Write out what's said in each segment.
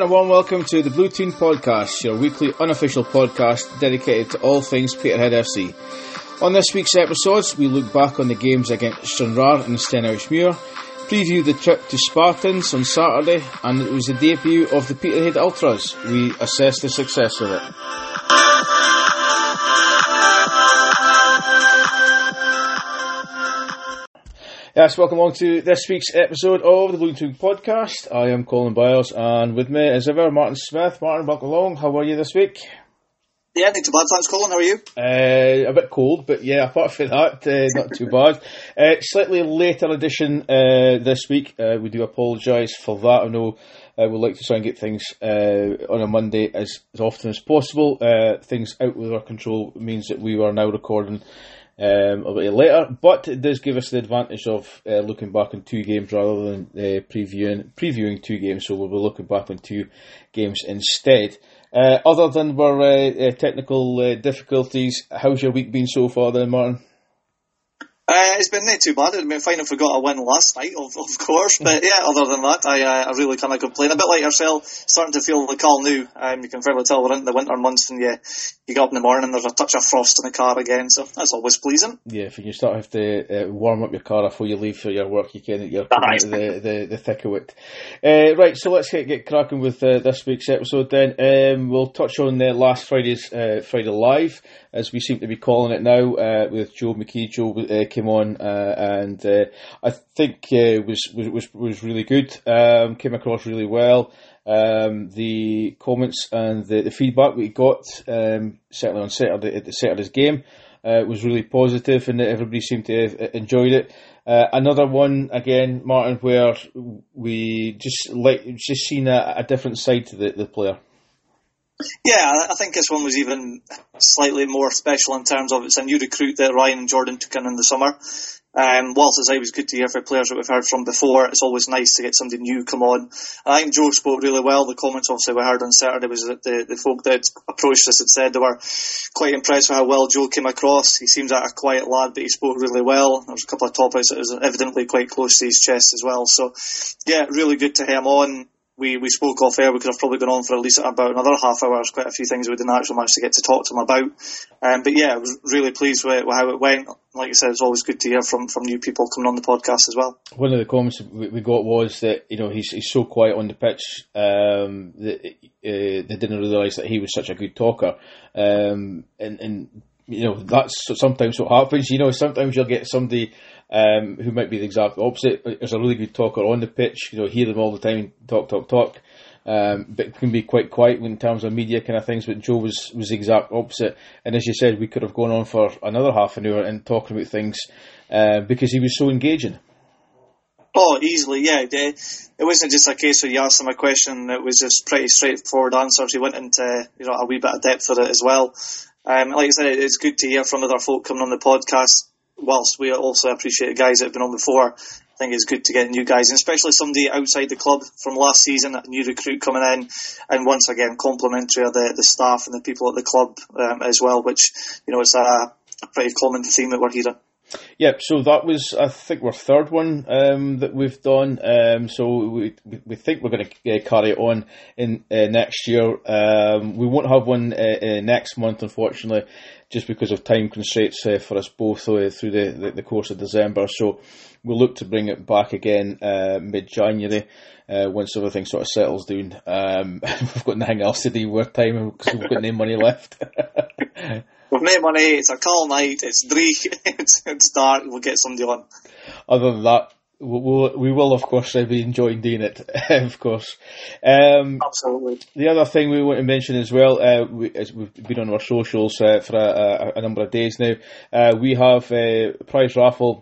a warm welcome to the Blue Toon Podcast, your weekly unofficial podcast dedicated to all things Peterhead FC. On this week's episodes, we look back on the games against Stranraer and Stenhousemuir, preview the trip to Spartans on Saturday, and it was the debut of the Peterhead Ultras. We assess the success of it. Yes, welcome along to this week's episode of the Blue Toon Podcast. I am Colin Byers, and with me as ever, Martin Smith. Martin, welcome along. How are you this week? Yeah, not too bad, thanks Colin, how are you? A bit cold, but yeah, apart from that, not too bad. Slightly later edition this week. We do apologise for that. I know we'd like to try and get things on a Monday as often as possible. Things out with our control means that we are now recording a bit later, but it does give us the advantage of looking back on two games rather than previewing two games, so we'll be looking back on two games instead. Other than our technical difficulties, how's your week been so far then, Martin? It's been not too bad. It'd been fine if we got a win last night, of course. But yeah, other than that, I really can't complain. A bit like yourself, starting to feel the call new. You can fairly tell we're into the winter months, and you get up in the morning and there's a touch of frost in the car again, so that's always pleasing. Yeah, if you start to have to warm up your car before you leave for your work, you're coming out the thick of it. Right, so let's get cracking with this week's episode then. We'll touch on last Friday's Friday Live, as we seem to be calling it now, with Joe McKee. Joe came on and I think was really good. Came across really well. The comments and the feedback we got, certainly on Saturday's game, was really positive, and everybody seemed to have enjoyed it. Another one again, Martin, where we just seen a different side to the player. Yeah, I think this one was even slightly more special in terms of it's a new recruit that Ryan and Jordan took in the summer. Whilst it's always good to hear from players that we've heard from before, it's always nice to get somebody new come on. I think Joe spoke really well. The comments obviously we heard on Saturday was that the folk that approached us had said they were quite impressed with how well Joe came across. He seems like a quiet lad, but he spoke really well. There was a couple of topics that was evidently quite close to his chest as well. So yeah, really good to have him on. We spoke off air. We could have probably gone on for at least about another half hour. There's quite a few things we didn't actually manage to get to talk to him about. But yeah, I was really pleased with how it went. Like I said, it's always good to hear from new people coming on the podcast as well. One of the comments we got was that he's so quiet on the pitch that they didn't realise that he was such a good talker. And that's sometimes what happens. Sometimes you'll get somebody who might be the exact opposite. Is a really good talker on the pitch. Hear them all the time, talk, but can be quite quiet in terms of media kind of things. But Joe was the exact opposite. And as you said, we could have gone on for another half an hour and talking about things because he was so engaging. Oh, easily, yeah. It wasn't just a case where you asked him a question. It was just pretty straightforward answers. He went into a wee bit of depth with it as well. Like I said, it's good to hear from other folk coming on the podcast. Whilst we also appreciate the guys that have been on before, I think it's good to get new guys, and especially somebody outside the club from last season, a new recruit coming in, and once again complimentary of the staff and the people at the club as well, which is a pretty common theme that we're hearing. Yep, so that was, I think, our third one that we've done. So we think we're going to carry it on in next year. We won't have one next month, unfortunately, just because of time constraints for us both through the course of December. So we'll look to bring it back again mid-January once everything sort of settles down. We've got nothing else to do with time because we've got no money left. We've made money, it's a cold night, it's dreich, it's dark, we'll get somebody on. Other than that, we will of course be enjoying doing it, of course. Absolutely. The other thing we want to mention as well, as we've been on our socials for a number of days now, we have a prize raffle.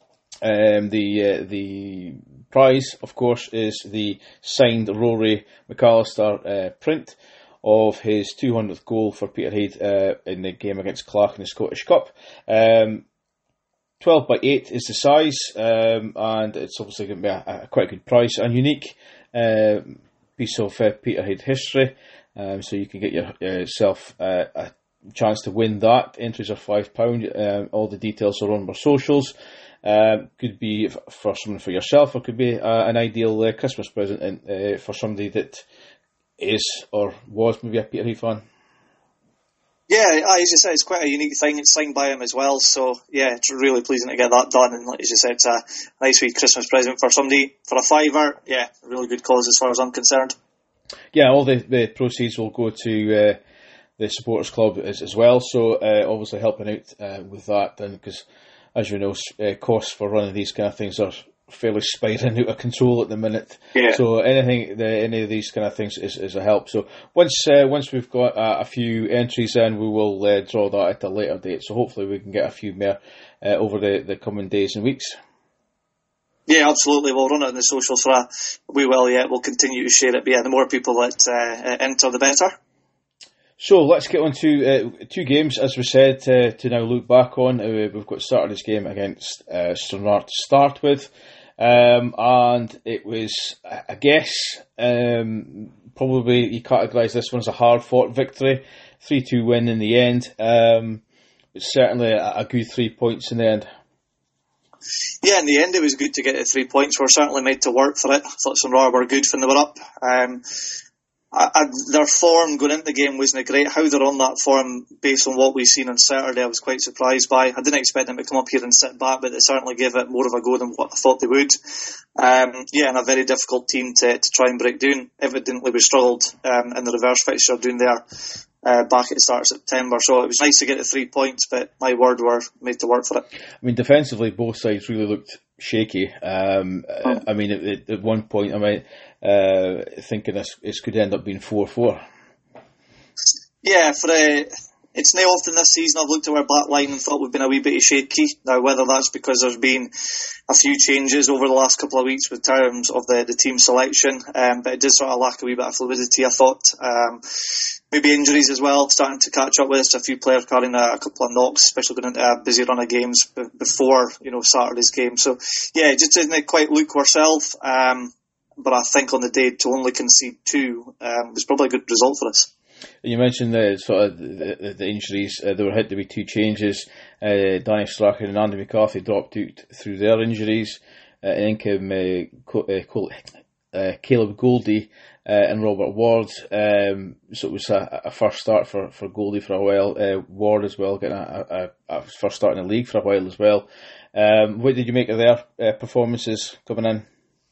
The prize, of course, is the signed Rory McAllister print of his 200th goal for Peterhead in the game against Clark in the Scottish Cup. 12 by 8 is the size, and it's obviously going to be a quite good price, a unique piece of Peterhead history. So you can get yourself a chance to win that. Entries are £5. All the details are on our socials. Could be for someone for yourself, or could be an ideal Christmas present for somebody that is or was maybe a Peterhead fan. Yeah, as you said, it's quite a unique thing. It's signed by him as well, so yeah, it's really pleasing to get that done. And like as you said, it's a nice wee Christmas present for somebody for a £5. Yeah, really good cause as far as I'm concerned. Yeah, all the proceeds will go to the supporters club as well. So obviously helping out with that, and because as you know, costs for running these kind of things are fairly spiraling out of control at the minute. Yeah. So any of these kind of things is a help. So once we've got a few entries in, we will draw that at a later date. So hopefully we can get a few more over the coming days and weeks. Yeah, absolutely. We'll run it on the socials for a we will. Yeah, we'll continue to share it. But yeah, the more people that enter, the better. So let's get on to two games, as we said, to now look back on. We've got Saturday's game against Stranraer to start with. And it was, I guess, probably you categorise this one as a hard-fought victory. 3-2 win in the end. It's certainly a good 3 points in the end. Yeah, in the end it was good to get the 3 points. We're certainly made to work for it. I thought Stranraer were good when they were up. Their form going into the game wasn't great. How they're on that form based on what we've seen on Saturday, I was quite surprised by. I didn't expect them to come up here and sit back, but they certainly gave it more of a go than what I thought they would. And a very difficult team to try and break down. Evidently we struggled in the reverse fixture doing there back at the start of September. So it was nice to get the 3 points, but my word, we're made to work for it. I mean, defensively, both sides really looked shaky. I mean, at one point, thinking this could end up being 4-4. Yeah, it's not often this season I've looked at our back line and thought we've been a wee bit shaky. Now, whether that's because there's been a few changes over the last couple of weeks with terms of the team selection, but it did sort of lack a wee bit of fluidity, I thought. Maybe injuries as well, starting to catch up with us. A few players carrying a couple of knocks, especially going into a busy run of games before Saturday's game. So, yeah, it just didn't quite look ourselves. But I think on the day to only concede 2 was probably a good result for us. You mentioned the injuries. There were had to be 2 changes. Danny Strachan and Andy McCarthy dropped out through their injuries. In came Caleb Goldie and Robert Ward. So it was a first start for Goldie for a while. Ward as well, getting a first start in the league for a while as well. What did you make of their performances coming in?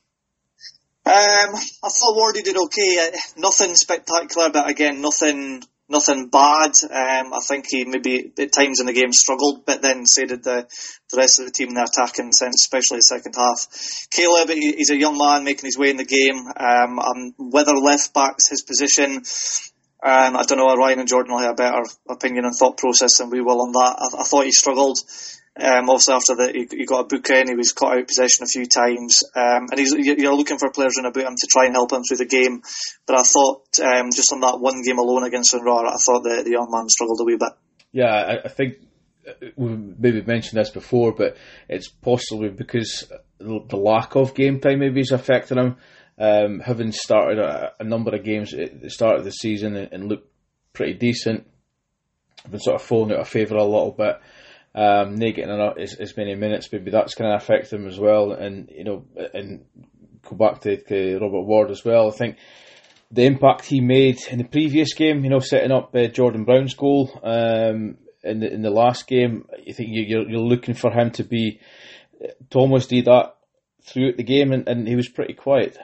I thought Wardy did okay. Nothing spectacular, but again, nothing bad. I think he maybe at times in the game struggled, but then so did the rest of the team in the attacking sense, especially the second half. Caleb, he's a young man making his way in the game. Whether left back's his position, I don't know. Ryan and Jordan will have a better opinion and thought process than we will on that. I thought he struggled. Also after that, he got a booking, he was caught out of possession a few times, and you're looking for players in about him to try and help him through the game. But I thought, just on that one game alone against Stranraer, I thought the young man struggled a wee bit. Yeah, I think we maybe mentioned this before, but it's possibly because the lack of game time maybe is affecting him. Having started a number of games at the start of the season and looked pretty decent, been sort of falling out of favour a little bit. Not getting as many minutes, maybe that's going to affect them as well. And and go back to Robert Ward as well. I think the impact he made in the previous game, setting up Jordan Brown's goal in the last game. I think you're looking for him to almost do that throughout the game, and he was pretty quiet.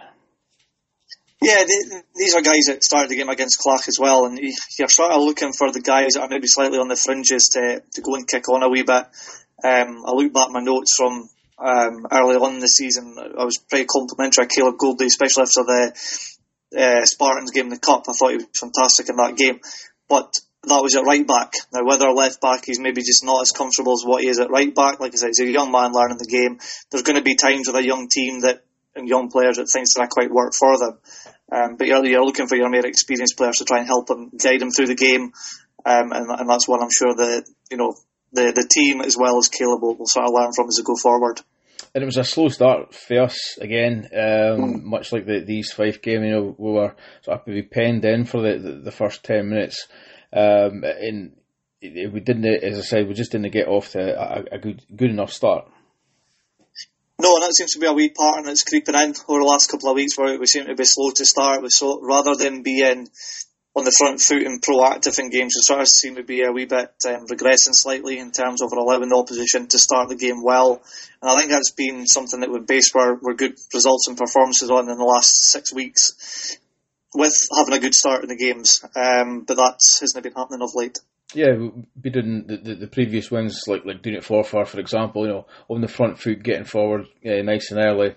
Yeah, these are guys that started the game against Clach as well, and you're sort of looking for the guys that are maybe slightly on the fringes to go and kick on a wee bit. I look back at my notes from early on in the season. I was pretty complimentary of Caleb Goldie, especially after the Spartans game in the Cup. I thought he was fantastic in that game, but that was at right back. Now, whether left back, he's maybe just not as comfortable as what he is at right back. Like I said, he's a young man learning the game. There's going to be times with a young team and young players that things don't quite work for them. But you're looking for your more experienced players to try and help them, guide them through the game. And that's what I'm sure the team as well as Caleb will sort of learn from as they go forward. And it was a slow start for us again, much like the East Fife game. We were sort of maybe penned in for the first 10 minutes. And we didn't, as I said, we just didn't get off to a good enough start. No, and that seems to be a wee pattern that's creeping in over the last couple of weeks, where we seem to be slow to start. Rather than being on the front foot and proactive in games, we sort of seem to be a wee bit regressing slightly in terms of allowing the opposition to start the game well. And I think that's been something that we've based our good results and performances on in the last 6 weeks, with having a good start in the games. But that hasn't been happening of late. Yeah, we did the previous wins, like doing it 4-4, for example, on the front foot, getting forward nice and early.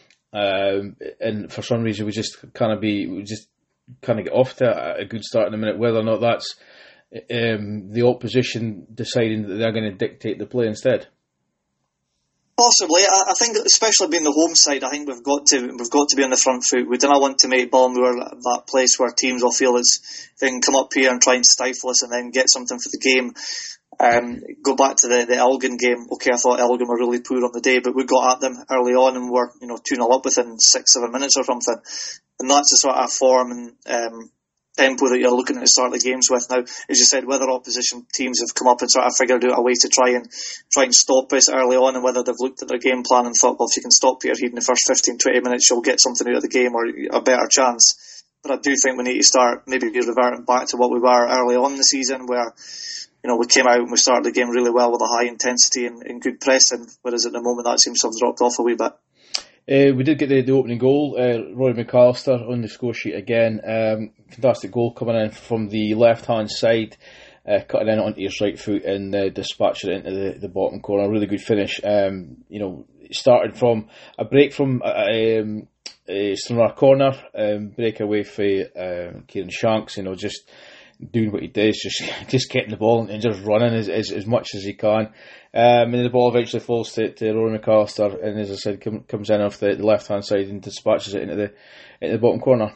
And for some reason, we just kind of get off to a good start in a minute, whether or not that's the opposition deciding that they're going to dictate the play instead. Possibly. I think, especially being the home side, I think we've got to be on the front foot. We don't want to make Balmoor that place where teams will feel they can come up here and try and stifle us and then get something for the game. Go back to the Elgin game. Okay, I thought Elgin were really poor on the day, but we got at them early on and were 2-0 up within 6-7 minutes or something. And that's the sort of form and tempo that you're looking at to start the games with now. As you said, whether opposition teams have come up and sort of figured out a way to try and stop us early on, and whether they've looked at their game plan and thought, well, if you can stop Peterhead in the first 15-20 minutes, you'll get something out of the game or a better chance. But I do think we need to start maybe reverting back to what we were early on in the season, where we came out and we started the game really well with a high intensity and good pressing, whereas at the moment that seems to have dropped off a wee bit. We did get the opening goal, Rory McAllister on the score sheet again. Fantastic goal coming in from the left-hand side, cutting in onto his right foot and dispatching it into the bottom corner. Really good finish. Started from a break from Stranraer corner, break away for Kieran Shanks, just doing what he does, just getting the ball and just running as much as he can. And then the ball eventually falls to Rory McAllister, and as I said, comes in off the left-hand side and dispatches it into the bottom corner.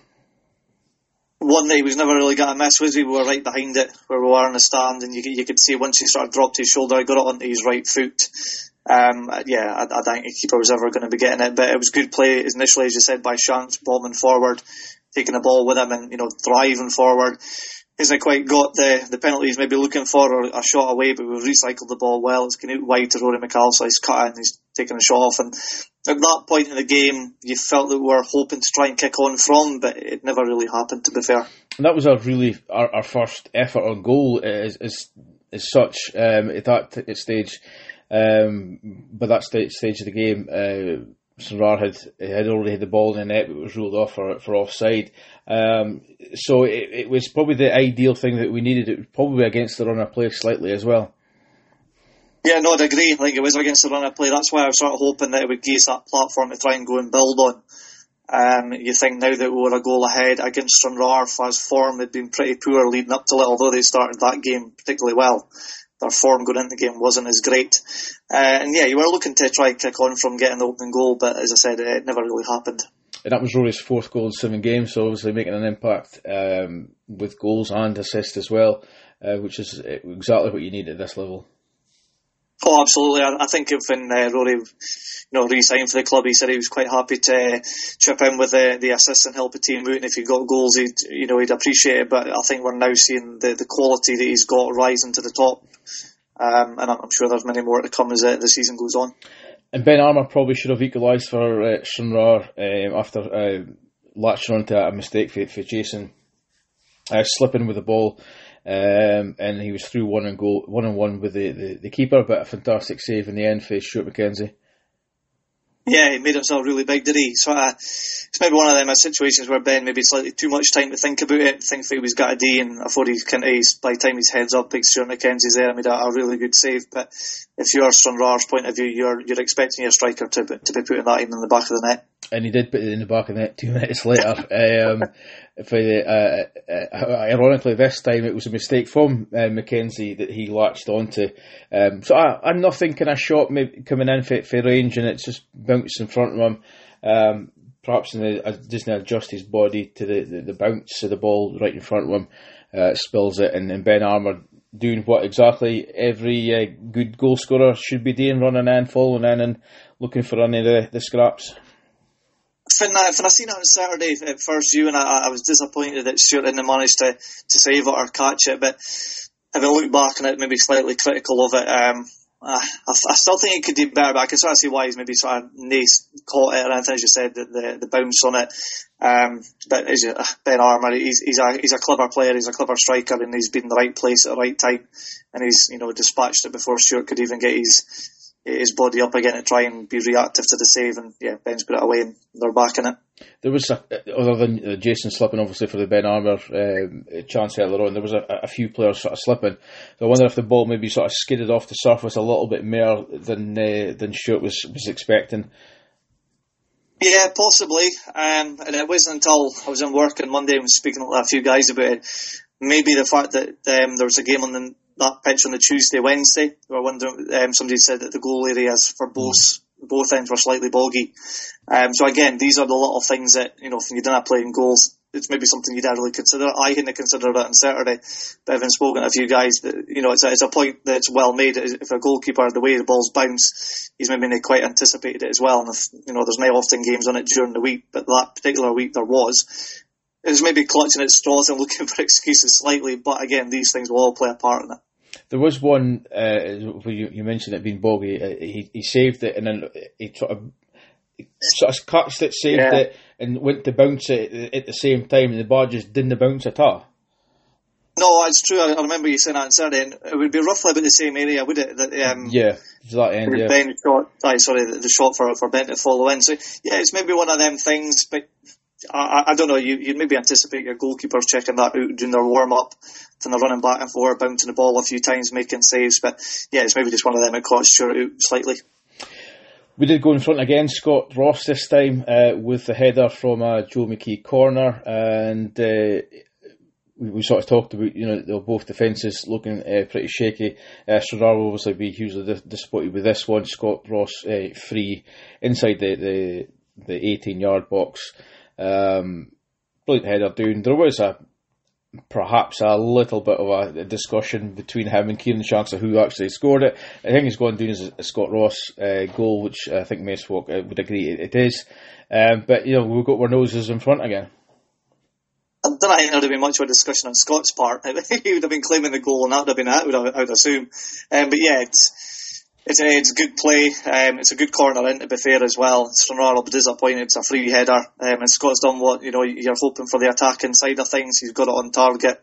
One that he was never really going to miss was we were right behind it, where we were in the stand, and you could see once he sort of dropped his shoulder, he got it onto his right foot. I don't think the keeper was ever going to be getting it, but it was good play initially, as you said, by Shanks, bombing forward, taking the ball with him and, driving forward. Hasn't quite got the penalty he's maybe looking for, or a shot away, but we've recycled the ball well. It's going out wide to Rory McAllister, he's cut in, he's taken a shot off, and at that point in the game you felt that we were hoping to try and kick on from, but it never really happened, to be fair. And that was our first effort on goal as such at that stage. By that stage of the game, Stranraer had already had the ball in the net, but it was ruled off for offside. So it was probably the ideal thing that we needed. It was probably against the run of play slightly as well. Yeah, no, I'd agree. I think it was against the run of play. That's why I was sort of hoping that it would give us that platform to try and go and build on. You think now that we were a goal ahead against Stranraer, as form had been pretty poor leading up to it, although they started that game particularly well. Their form going into the game wasn't as great. You were looking to try and kick on from getting the opening goal, but as I said, it never really happened. And that was Rory's fourth goal in 7 games, so obviously making an impact with goals and assists as well, which is exactly what you need at this level. Oh, absolutely. I think when Rory re-signed for the club, he said he was quite happy to chip in with the assist and help a team out, and if he got goals, he'd appreciate it. But I think we're now seeing the quality that he's got rising to the top, and I'm sure there's many more to come as the season goes on. And Ben Armour probably should have equalised for Stranraer after latching onto a mistake for Jason, slipping with the ball. And he was through 1-on-1 with the keeper, but a fantastic save in the end for Stuart McKenzie. Yeah, he made himself really big, did he? So it's maybe one of them situations where Ben maybe slightly too much time to think about it, think that he was got a D, and before by the time his head's up, big Stuart McKenzie's there and made a really good save. But if you're Stranraer's point of view, you're expecting your striker to be putting that in the back of the net. And he did put it in the back of the net 2 minutes later. Ironically, this time it was a mistake from McKenzie that he latched onto. So I'm not thinking a shot maybe coming in for range, and it's just bounced in front of him. Perhaps doesn't adjust his body to the bounce of the ball right in front of him, spills it, and Ben Armour doing what exactly every good goal scorer should be doing, running in, following in, and looking for any of the scraps. When I seen it on Saturday at first view, and I was disappointed that Stuart didn't manage to save it or catch it, but having looked back on it, maybe slightly critical of it, I still think he could do better, but I can sort of see why he's maybe sort of caught it or anything, as you said, the bounce on it. But Ben Armour, he's a clever player, he's a clever striker, and he's been in the right place at the right time, and he's dispatched it before Stewart could even get his body up again to try and be reactive to the save, and Ben's put it away and they're back in it. There was, other than Jason slipping obviously for the Ben Armour chance earlier on, there was a few players sort of slipping. So I wonder if the ball maybe sort of skidded off the surface a little bit more than Stewart was expecting. Yeah, possibly. And it wasn't until I was in work on Monday and was speaking to a few guys about it, maybe the fact that there was a game on that pitch on the Tuesday, Wednesday. We were wondering, somebody said that the goal areas for both ends were slightly boggy. So again, these are the little things that, when you don't play in goals, it's maybe something you didn't really consider. I hadn't considered it on Saturday, but having spoken to a few guys, that it's a point that's well made. If a goalkeeper, the way the ball's bounce, he's maybe not quite anticipated it as well. And if, there's not often games on it during the week, but that particular week there was. It was maybe clutching at straws and looking for excuses slightly, but again, these things will all play a part in it. There was one, you mentioned it being boggy, he saved it and then he sort of catched it, saved it, and went to bounce it at the same time, and the bar just didn't bounce at all. No, it's true. I remember you saying that on Saturday, and it would be roughly about the same area, would it? To that end, yeah. Ben shot, the shot for Ben to follow in. So, it's maybe one of them things, but I don't know, you'd maybe anticipate your goalkeepers checking that out during their warm-up, then they're running back and forth, bouncing the ball a few times, making saves, but it's maybe just one of them that caught Stewart out slightly. We did go in front again, Scott Ross this time, with the header from Joe McKee corner, and we sort of talked about, both defences looking pretty shaky. Stranraer will obviously be hugely disappointed with this one. Scott Ross free inside the 18-yard box. Brilliant header down. There was perhaps a little bit of a discussion between him and Kieran Shanks of who actually scored it. I think it's gone down as a Scott Ross goal, which I think most folk would agree it is. But we've got our noses in front again. I don't think there would have been much of a discussion on Scott's part. He would have been claiming the goal, and that would have been it, I would assume. But it's good play. It's a good corner in, to be fair, as well. Stranraer will be disappointed. It's a free header. And Scott's done what you're hoping for the attacking side of things. He's got it on target.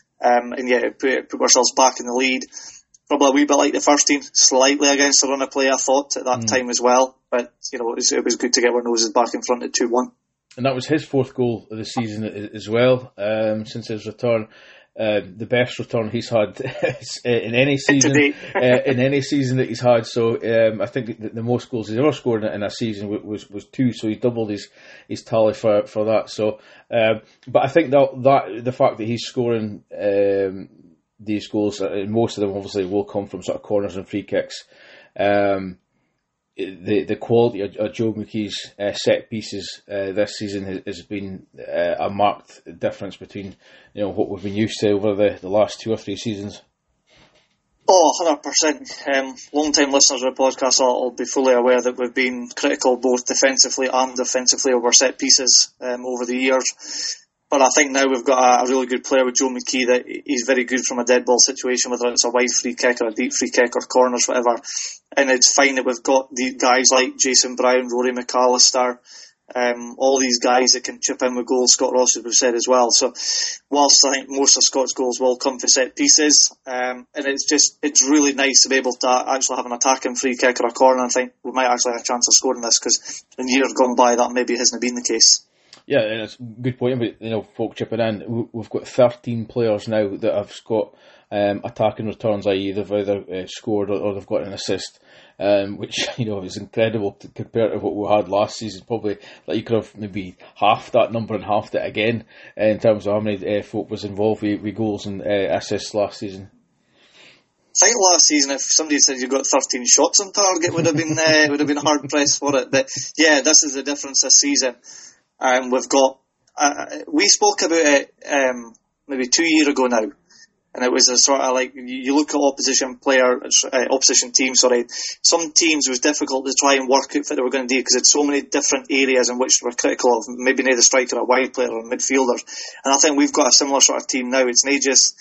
Put ourselves back in the lead. Probably a wee bit like the first team, slightly against the run of play, I thought, at that time as well. But, it was good to get our noses back in front at 2-1. And that was his fourth goal of the season as well, since his return. The best return he's had in any season, in any season that he's had. So I think the most goals he's ever scored in a season was 2. So he doubled his tally for that. So, but I think that the fact that he's scoring these goals, most of them obviously will come from sort of corners and free kicks. The quality of Joe McKee's set pieces this season has been a marked difference between what we've been used to over the last 2 or 3 seasons. 100%. Long-time listeners of the podcast will be fully aware that we've been critical both defensively and offensively over set pieces over the years. But I think now we've got a really good player with Joe McKee that he's very good from a dead ball situation, whether it's a wide free kick or a deep free kick or corners, whatever. And it's fine that we've got the guys like Jason Brown, Rory McAllister, all these guys that can chip in with goals. Scott Ross, as we've said as well. So whilst I think most of Scott's goals will come for set pieces, and it's really nice to be able to actually have an attacking free kick or a corner and think we might actually have a chance of scoring this, because in years gone by that maybe hasn't been the case. Yeah, and it's a good point about folk chipping in. We've got 13 players now that have got attacking returns, i.e. they've either scored or they've got an assist, which is incredible compared to what we had last season. Probably you could have maybe halved that number and halved it again in terms of how many folk was involved with goals and assists last season. I think last season, if somebody said you got 13 shots on target, would have been hard pressed for it. But this is the difference this season. We've got. We spoke about it maybe 2 years ago now, and it was a sort of like you look at opposition teams. Some teams it was difficult to try and work out what they were going to do because it's so many different areas in which we're critical of. Maybe not the striker, a wide player, or midfielders. And I think we've got a similar sort of team now. It's not just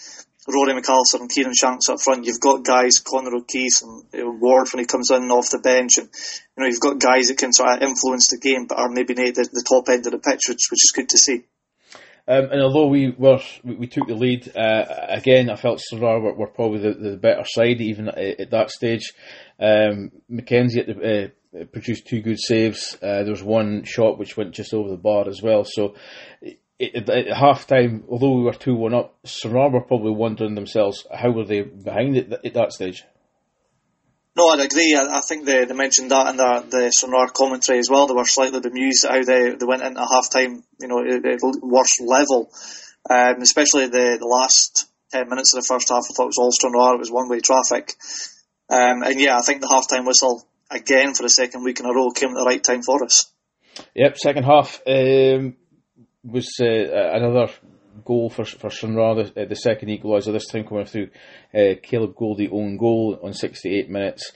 Rory McAllister and Kieran Shanks up front. You've got guys, Conor O'Keefe and Ward when he comes in off the bench, and you've got guys that can sort of influence the game, but are maybe not at the top end of the pitch, which is good to see. And although we took the lead, again, I felt Stranraer were probably the better side even at that stage. McKenzie produced 2 good saves. There was one shot which went just over the bar as well. So at half time, although we were 2-1 up, Stranraer were probably wondering themselves how were they behind it at that stage. No, I'd agree. I think they mentioned that in the Stranraer commentary as well. They were slightly bemused at how they went into half time, at worst level. Especially the last 10 minutes of the first half, I thought it was all Stranraer. It was one-way traffic. I think the half time whistle, again for the second week in a row, came at the right time for us. Yep, second half was another goal for Stranraer, the second equaliser, this time coming through Caleb Goldie own goal on 68 minutes.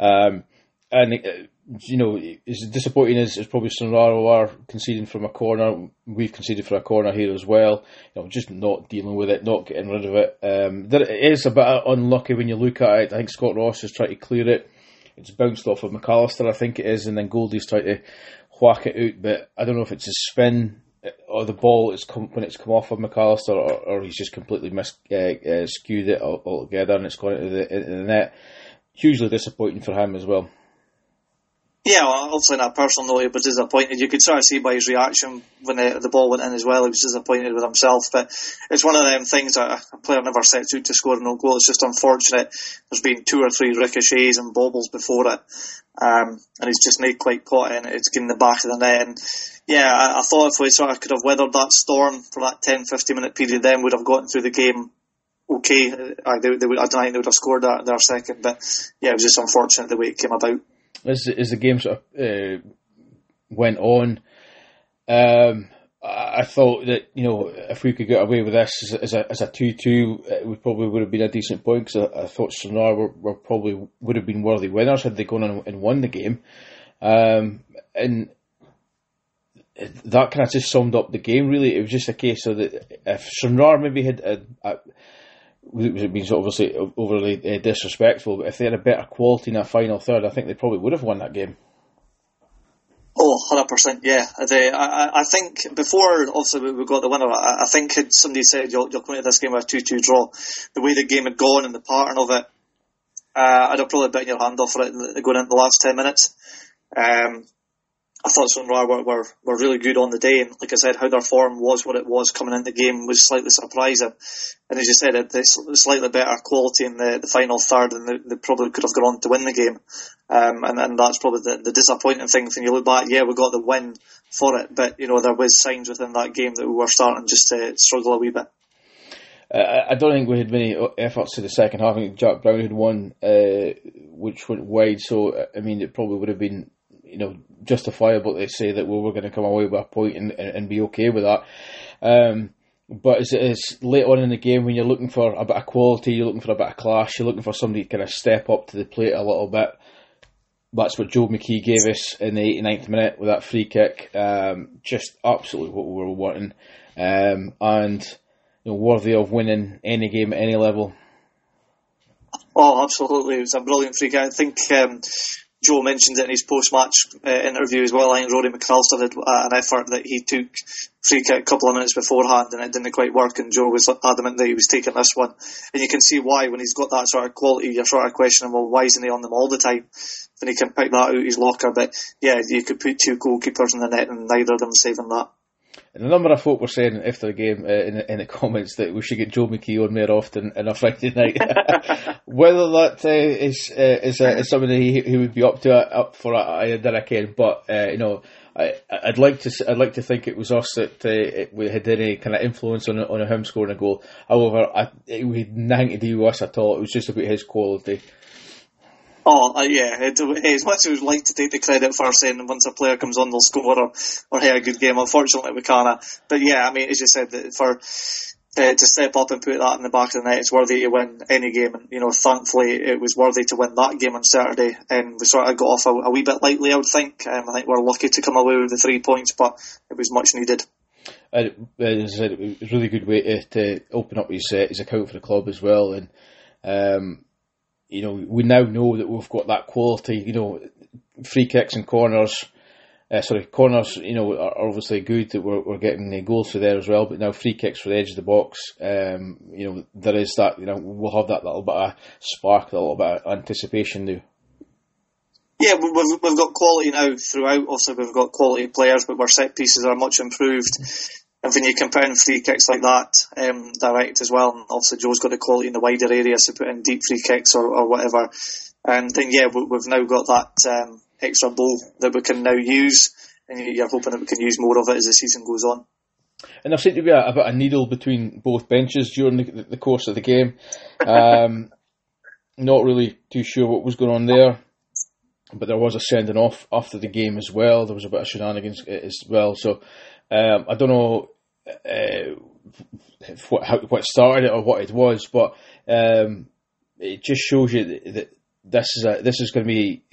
As disappointing as probably Stranraer are conceding from a corner, we've conceded for a corner here as well. Just not dealing with it, not getting rid of it. It is a bit unlucky when you look at it. I think Scott Ross has tried to clear it. It's bounced off of McAllister, I think it is, and then Goldie's tried to whack it out, but I don't know if it's his spin or the ball when it's come off of McAllister, or he's just completely skewed it altogether and it's gone into the net. Hugely disappointing for him as well. Yeah, well, obviously on a personal note, he was disappointed. You could sort of see by his reaction when the ball went in as well. He was disappointed with himself. But it's one of them things that a player never sets out to score no goal. It's just unfortunate. There's been 2 or 3 ricochets and bobbles before it. And he's just not quite caught it, and it's getting the back of the net. And yeah, I thought if we sort of could have weathered that storm for that 10-15 minute period, then we'd have gotten through the game okay. I don't think they would have scored their second. But yeah, it was just unfortunate the way it came about. As the game sort of went on, I thought that if we could get away with this as a 2-2, we probably would have been a decent point, because I thought Stranraer were probably would have been worthy winners had they gone on and won the game, and that kind of just summed up the game. Really, it was just a case of that if Stranraer maybe had it been obviously overly disrespectful, but if they had a better quality in that final third, I think they probably would have won that game. Oh, 100%, yeah. I think before, obviously, we got the winner, I think had somebody said you'll come into this game with a 2-2 draw, the way the game had gone and the pattern of it, I'd have probably bitten your hand off for it going into the last 10 minutes. I thought Stranraer were really good on the day, and like I said, how their form was what it was coming into the game was slightly surprising. And as you said, it's slightly better quality in the final third, and they probably could have gone on to win the game. And that's probably the disappointing thing when you look back. Yeah, we got the win for it, but there was signs within that game that we were starting just to struggle a wee bit. I don't think we had many efforts to the second half. I think Jack Brown had one which went wide, so I mean it probably would have been justifiable to say that we were going to come away with a point and be okay with that. But it's late on in the game when you're looking for a bit of quality, you're looking for a bit of class, you're looking for somebody to kind of step up to the plate a little bit. That's what Joe McKee gave us in the 89th minute with that free kick. Just absolutely what we were wanting, and worthy of winning any game at any level. Oh, absolutely! It was a brilliant free kick. I think Joe mentioned it in his post-match interview as well. I think Rory McAllister had an effort that he took free kick a couple of minutes beforehand and it didn't quite work, and Joe was adamant that he was taking this one. And you can see why, when he's got that sort of quality, you're sort of questioning, well, why isn't he on them all the time? Then he can pick that out of his locker. But yeah, you could put 2 goalkeepers in the net and neither of them saving that. And a number of folk were saying after the game in the comments that we should get Joe McKee on more often on a Friday night. Whether that is something that he would be up for, I can. But I'd like to think it was us that we had any kind of influence on him scoring a goal. However, we had nothing to do with us at all. It was just about his quality. Oh, yeah. As much as we'd like to take the credit for saying once a player comes on, they'll score or have a good game, unfortunately we can't. But yeah, I mean, as you said, to step up and put that in the back of the net, it's worthy to win any game. And, thankfully, it was worthy to win that game on Saturday. And we sort of got off a wee bit lightly, I would think. I think we're lucky to come away with the 3 points, but it was much needed. as I said, it was a really good way to open up his account for the club as well. And we now know that we've got that quality. Free kicks and corners. Corners, are obviously good that we're getting goals through there as well. But now free kicks for the edge of the box, there is that. We'll have that little bit of spark, a little bit of anticipation now. Yeah, we've got quality now throughout. Also, we've got quality players, but our set pieces are much improved. And when you compound free kicks like that, direct as well, and obviously Joe's got the quality in the wider areas to put in deep free kicks or whatever. And then, we've now got that extra ball that we can now use, and you're hoping that we can use more of it as the season goes on. And there seemed to be a bit of needle between both benches during the course of the game. Not really too sure what was going on there. But there was a sending off after the game as well. There was a bit of shenanigans as well. So I don't know what started it or what it was, but it just shows you that this is going to be,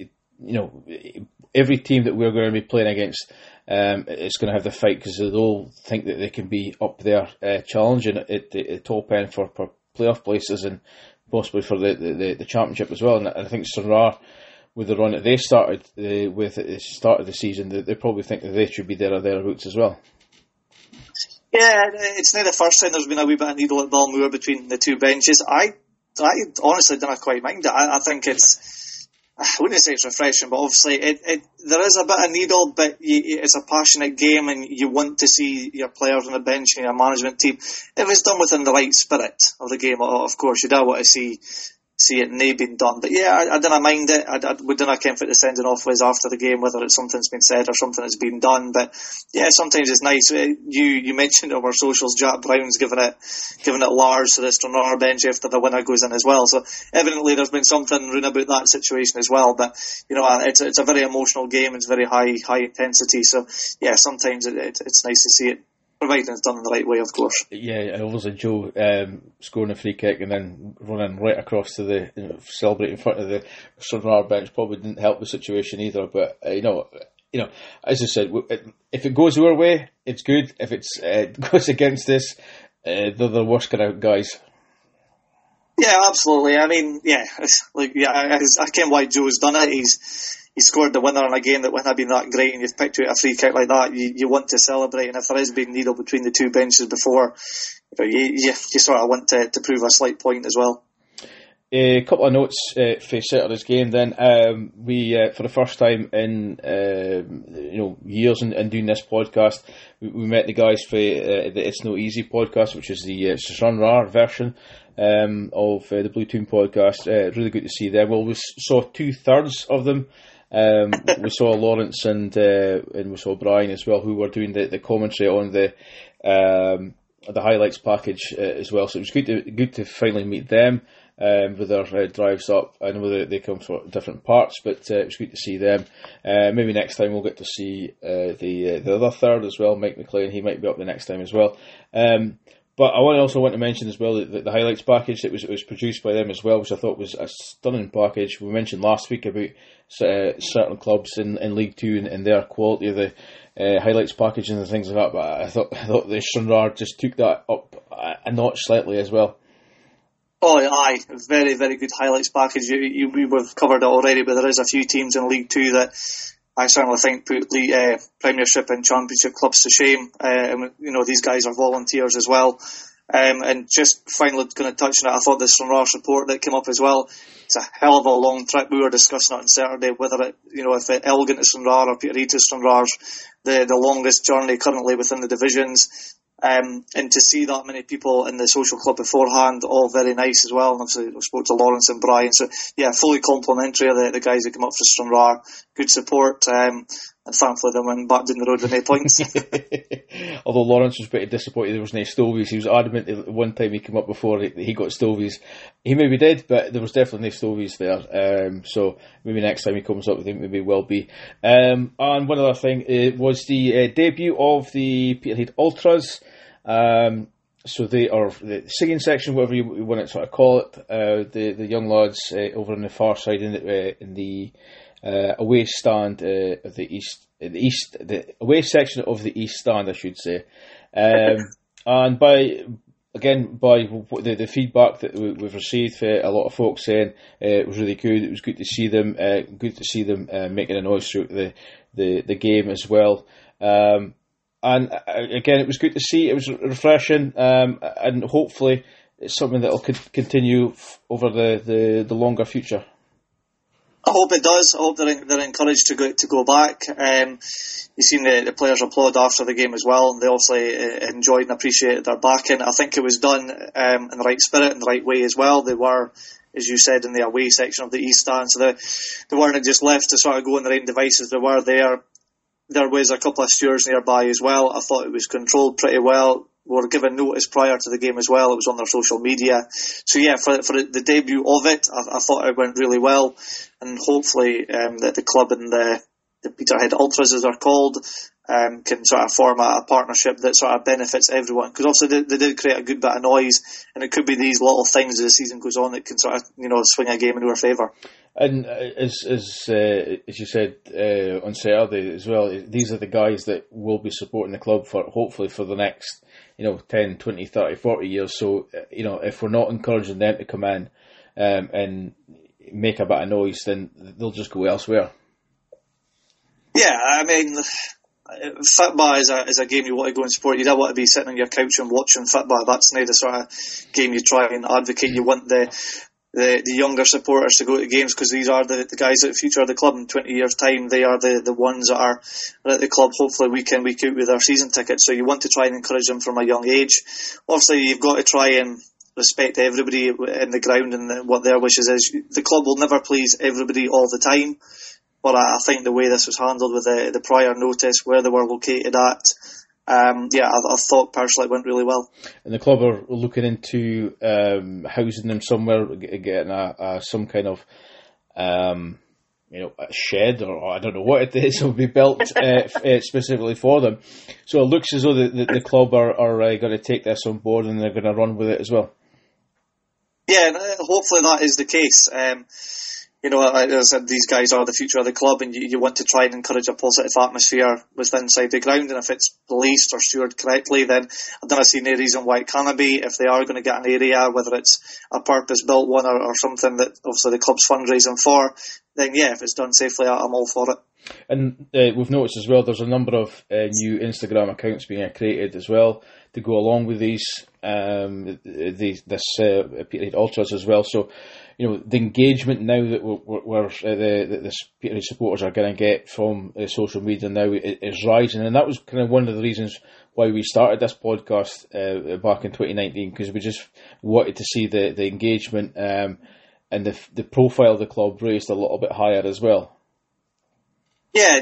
every team that we're going to be playing against, it's going to have the fight because they all think that they can be up there challenging at the top end for playoff places and possibly for the championship as well. And I think Stranraer, with the run that they started with at the start of the season, they probably think that they should be there or thereabouts as well. Yeah, it's not the first time there's been a wee bit of needle at Balmoor between the two benches. I honestly don't quite mind it. I think I wouldn't say it's refreshing, but obviously there is a bit of needle, but it's a passionate game and you want to see your players on the bench and your management team. If it's done within the right spirit of the game, of course, you don't want to see it not being done. But yeah, I didn't mind it. We didn't care if the sending off was after the game, whether it's something's been said or something that's been done. But yeah, sometimes it's nice. You mentioned over socials, Jack Brown's giving it large to the Stranraer bench after the winner goes in as well. So evidently there's been something rude about that situation as well. But it's a very emotional game. It's very high intensity. So yeah, sometimes it's nice to see it, provided it's done in the right way, of course. Yeah, and obviously Joe scoring a free kick and then running right across to celebrating in front of the Stranraer bench probably didn't help the situation either. But as I said, if it goes our way, it's good. If it goes against us, they're the worst kind of guys. Yeah, absolutely. I mean, I can't why Joe's done it. He scored the winner in a game that wouldn't have been that great, and you've picked out a free kick like that, you want to celebrate. And if there is been needle between the two benches before, you sort of want to prove a slight point as well. A couple of notes for Saturday's game then. We for the first time in years in doing this podcast, we met the guys for the It's No Easy podcast, which is the Stranraer version of the Blue Toon podcast. Really good to see them. Well, we saw 2/3 of them. We saw Lawrence and we saw Brian as well, who were doing the commentary on the highlights package as well. So it was good to finally meet them with their drives up. I know they come from different parts, but it was good to see them. Maybe next time we'll get to see the other third as well, Mike McLean. He might be up the next time as well. But I also want to mention as well that the highlights package that was produced by them as well, which I thought was a stunning package. We mentioned last week about certain clubs in League Two and their quality of the highlights package and things like that. But I thought the Stranraer just took that up a notch slightly as well. Oh, aye, very, very good highlights package. We've covered it already, but there is a few teams in League Two that I certainly think put the Premiership and Championship clubs to shame. These guys are volunteers as well. And just finally going to touch on it, I thought the Stranraer support that came up as well, it's a hell of a long trip. We were discussing it on Saturday, whether if Elgin to Stranraer or Peterhead to Stranraer's the longest journey currently within the divisions. And to see that many people in the social club beforehand, all very nice as well. And obviously, I spoke to Lawrence and Brian. So, yeah, fully complimentary of the guys who come up for Stranraer. Good support. And thankfully, they went back down the road with no points. Although Lawrence was pretty disappointed there was no Stovies. He was adamant that one time he came up before he got Stovies. He maybe did, but there was definitely no Stovies there. So maybe next time he comes up, I think maybe will be. And one other thing was the debut of the Peterhead Ultras. So they are the singing section, whatever you want to sort of call it. The young lads over on the far side in the away stand of the East the away section of the East Stand, I should say. And by the feedback that we've received, a lot of folks saying it was really good. It was good to see them. Making a noise through the game as well. And again, it was good to see. It was refreshing, and hopefully it's something that will continue over the longer future. I hope it does. I hope they're encouraged to go back. You've seen the players applaud after the game as well, and they obviously enjoyed and appreciated their backing. I think it was done in the right spirit, in the right way as well. They were, as you said, in the away section of the East Stand, so they weren't just left to sort of go on their own devices. They were there. There was a couple of stewards nearby as well. I thought it was controlled pretty well. We were given notice prior to the game as well. It was on their social media. So yeah, for the debut of it, I thought it went really well. And hopefully that the club and the Peterhead Ultras, as they're called, can sort of form a partnership that sort of benefits everyone. Because also they did create a good bit of noise, and it could be these little things as the season goes on that can sort of, swing a game into our favour. And as you said on Saturday as well, these are the guys that will be supporting the club hopefully for the next 10, 20, 30, 40 years. So if we're not encouraging them to come in and make a bit of noise, then they'll just go elsewhere. Yeah, I mean, football is a game you want to go and support. You don't want to be sitting on your couch and watching football. That's not the sort of game you try and advocate. You want the younger supporters to go to games, because these are the guys that feature the club in 20 years' time. They are the ones that are at the club hopefully week in, week out with their season tickets. So you want to try and encourage them from a young age. Obviously, you've got to try and respect everybody in the ground and what their wishes is. The club will never please everybody all the time, but I think the way this was handled with the prior notice, where they were located at, I thought personally it went really well. And the club are looking into housing them somewhere, getting some kind of a shed, or I don't know what it is, will be built specifically for them. So it looks as though the club are going to take this on board, and they're going to run with it as well. Yeah, and hopefully that is the case. As I said, these guys are the future of the club, and you want to try and encourage a positive atmosphere within inside the ground. And if it's policed or stewarded correctly, then I don't see any reason why it can't be. If they are going to get an area, whether it's a purpose-built one or something that obviously the club's fundraising for, then yeah, if it's done safely, I'm all for it. And we've noticed as well, there's a number of new Instagram accounts being created as well to go along with this Peterhead Ultras as well. So, the engagement now that the Peterhead supporters are going to get from social media now is rising, and that was kind of one of the reasons why we started this podcast back in 2019, because we just wanted to see the engagement and the profile of the club raised a little bit higher as well. Yeah,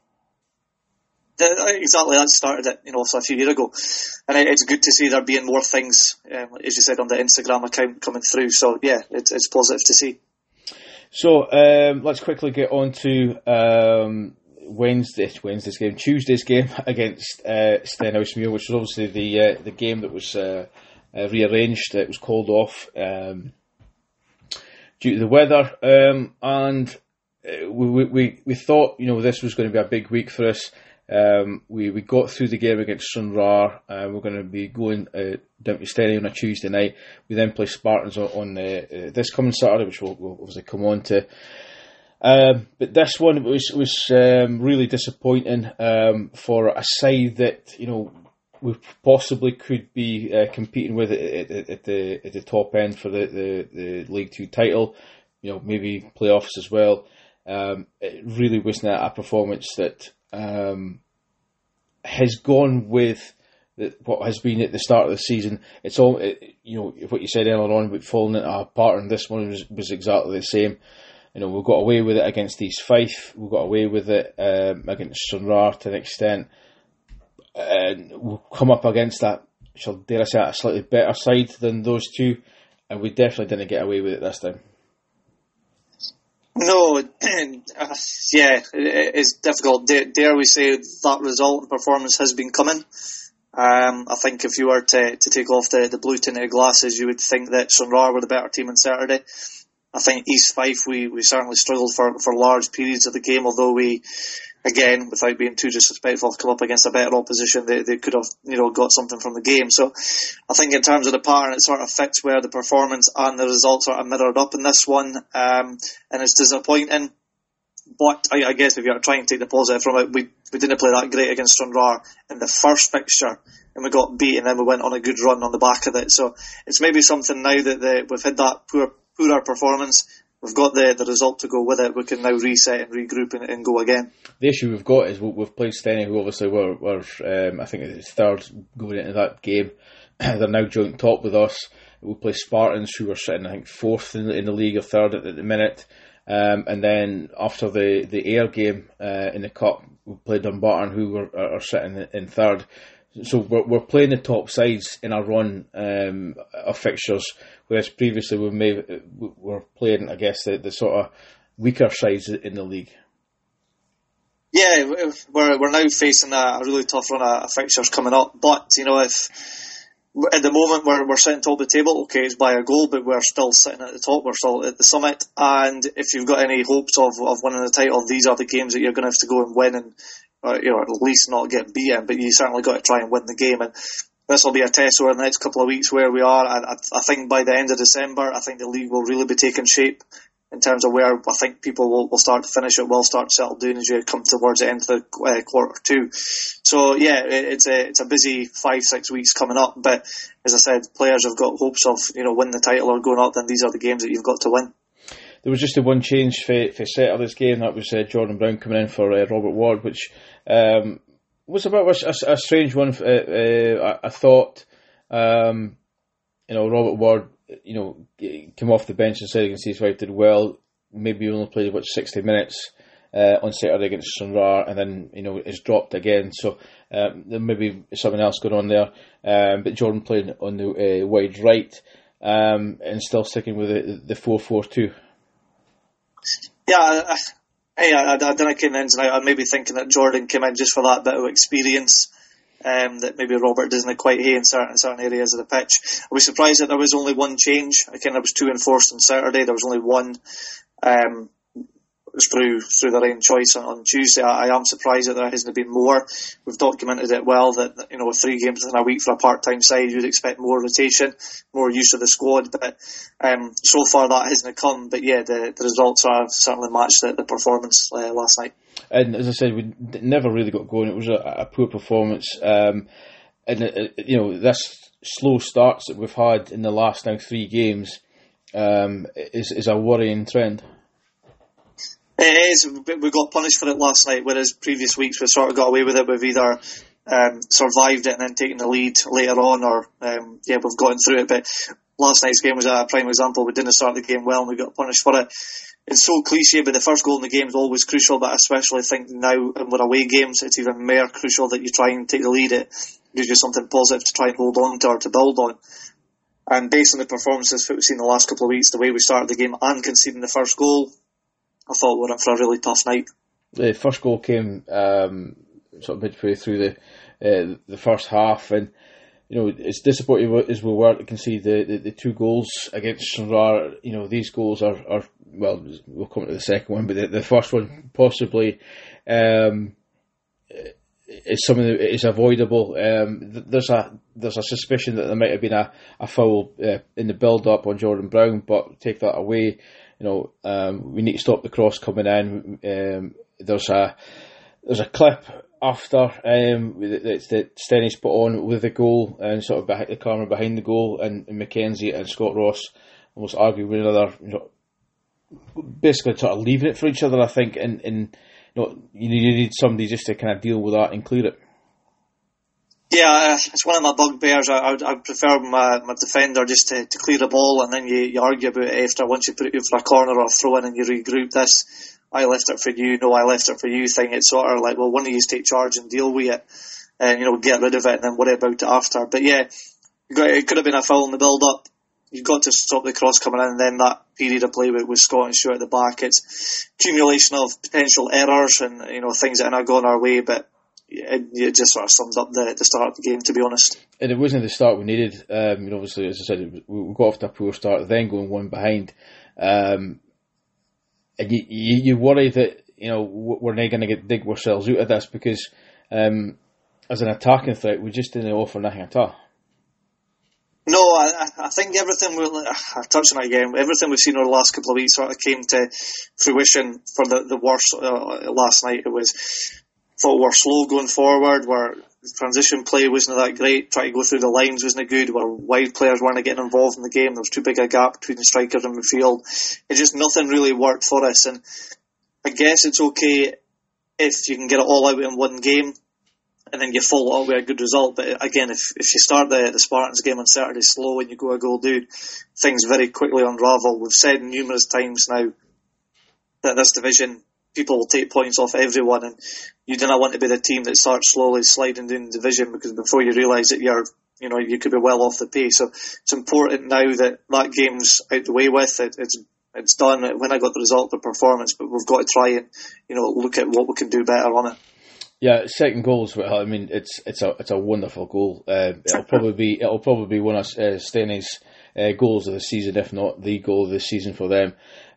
exactly. That started it, so a few years ago, and it's good to see there being more things, as you said, on the Instagram account coming through. So yeah, it's positive to see. So let's quickly get on to Tuesday's game against Stenhousemuir, which was obviously the game that was rearranged. It was called off due to the weather, and we thought this was going to be a big week for us. We got through the game against Sunrar. We're going to be going down to Stenny on a Tuesday night. We then play Spartans on this coming Saturday, which we'll obviously come on to. But this one was really disappointing for a side that we possibly could be competing with at the top end for the League 2 title. Maybe playoffs as well. It really wasn't a performance that has gone with what has been at the start of the season. It's all what you said earlier on about falling into a pattern. This one was exactly the same. We got away with it against East Fife. We got away with it against Sunrar to an extent, and we'll come up against that, shall dare I say, a slightly better side than those two, and we definitely didn't get away with it this time. No, it's difficult. Dare we say that result and performance has been coming? I think if you were to take off the blue tinted glasses, you would think that Sunrar were the better team on Saturday. I think East Fife, we certainly struggled for large periods of the game, although we, again, without being too disrespectful, come up against a better opposition. They could have, got something from the game. So I think in terms of the pattern, it sort of fits where the performance and the results are mirrored up in this one. And it's disappointing. But I guess if you're trying to take the positive from it, we didn't play that great against Stranraer in the first fixture, and we got beat, and then we went on a good run on the back of it. So it's maybe something now that we've had that poorer performance. We've got the result to go with it. We can now reset and regroup and go again. The issue we've got is we've played Steny, who obviously were I think it's third going into that game. They're now joint top with us. We play Spartans, who are sitting, I think, fourth in the league or third at the minute. And then after the Ayr game in the cup, we played Dumbarton, who are sitting in third. So we're playing the top sides in our run of fixtures, whereas previously we were playing, I guess, the sort of weaker sides in the league. Yeah, we're now facing a really tough run of fixtures coming up. But if at the moment we're sitting top of the table, okay, it's by a goal, but we're still sitting at the top. We're still at the summit. And if you've got any hopes of winning the title, these are the games that you're going to have to go and win and. At least not get beaten, but you certainly got to try and win the game. And this will be a test over the next couple of weeks where we are. And I think by the end of December, I think the league will really be taking shape in terms of where I think people will start to finish it, will start to settle down as you come towards the end of the quarter two. So yeah, it's a busy 5-6 weeks coming up. But as I said, players have got hopes of winning the title or going up. Then these are the games that you've got to win. There was just the one change for Saturday's game. That was Jordan Brown coming in for Robert Ward, which was a bit of a strange one. I thought, Robert Ward, came off the bench and said against his wife did well. Maybe he only played about 60 minutes on Saturday against Stranraer, and then is dropped again. So there may be something else going on there. But Jordan played on the wide right and still sticking with the 4-4-2. Yeah, I didn't come in tonight. I'm maybe thinking that Jordan came in just for that bit of experience that maybe Robert doesn't quite have in certain areas of the pitch. I was surprised that there was only one change. Again, there was two enforced on Saturday. There was only one. It was through their own choice on Tuesday. I am surprised that there hasn't been more. We've documented it well that with 3 games in a week for a part-time side, you'd expect more rotation, more use of the squad. But so far that hasn't come. But yeah, the results have certainly matched the performance last night. And as I said, we never really got going. It was a poor performance. And this slow starts that we've had in the last now 3 games is a worrying trend. It is. We got punished for it last night, whereas previous weeks we sort of got away with it. We've either survived it and then taken the lead later on, or we've gotten through it. But last night's game was a prime example. We didn't start the game well and we got punished for it. It's so cliche, but the first goal in the game is always crucial. But I especially think now with away games, it's even more crucial that you try and take the lead. It gives you something positive to try and hold on to or to build on. And based on the performances that we've seen the last couple of weeks, the way we started the game and conceding the first goal, I thought we were in for a really tough night. The first goal came sort of midway through the first half, and it's disappointing as we were to concede the 2 goals against Stranraer. These goals are well, we'll come to the second one, but the first one possibly is something that is avoidable. There's a suspicion that there might have been a foul in the build up on Jordan Brown, but take that away. We need to stop the cross coming in. There's a clip after that Stenny's put on with the goal and sort of the camera behind the goal, and Mackenzie and Scott Ross almost argue with each other, basically sort of leaving it for each other. I think, and you need somebody just to kind of deal with that and clear it. Yeah, it's one of my bugbears. I'd prefer my defender just to clear the ball, and then you argue about it after, once you put it for a corner or a throw in and you regroup. This, I left it for you, no, I left it for you thing. It's sort of like, well, one of you take charge and deal with it, and get rid of it and then worry about it after. But yeah, it could have been a foul in the build-up. You've got to stop the cross coming in, and then that period of play with Scott and Stuart at the back. It's accumulation of potential errors and things that are not going our way, but it just sort of sums up the start of the game, to be honest. And it wasn't the start we needed. Obviously, as I said, we got off to a poor start, then going 1 behind. and you worry that we're not going to dig ourselves out of this because as an attacking threat, we just didn't offer nothing at all. No, I think everything I touched on it again. Everything we've seen over the last couple of weeks sort of came to fruition for the worst last night. It was thought we're slow going forward. Where transition play wasn't that great. Trying to go through the lines wasn't good. Where wide players weren't getting involved in the game. There was too big a gap between the strikers and midfield. It just nothing really worked for us. And I guess it's okay if you can get it all out in one game, and then you follow it up with a good result. But again, if you start the Spartans game on Saturday slow and you go a goal down, things very quickly unravel. We've said numerous times now that this division, people will take points off everyone, and you do not want to be the team that starts slowly sliding down the division, because before you realise it, you could be well off the pace. So it's important now that game's out the way with. It's done. When I got the result, the performance, but we've got to try and look at what we can do better on it. Yeah, second goal as well. I mean, it's a wonderful goal. It'll probably be one of Stenny's goals of the season, if not the goal of the season for them.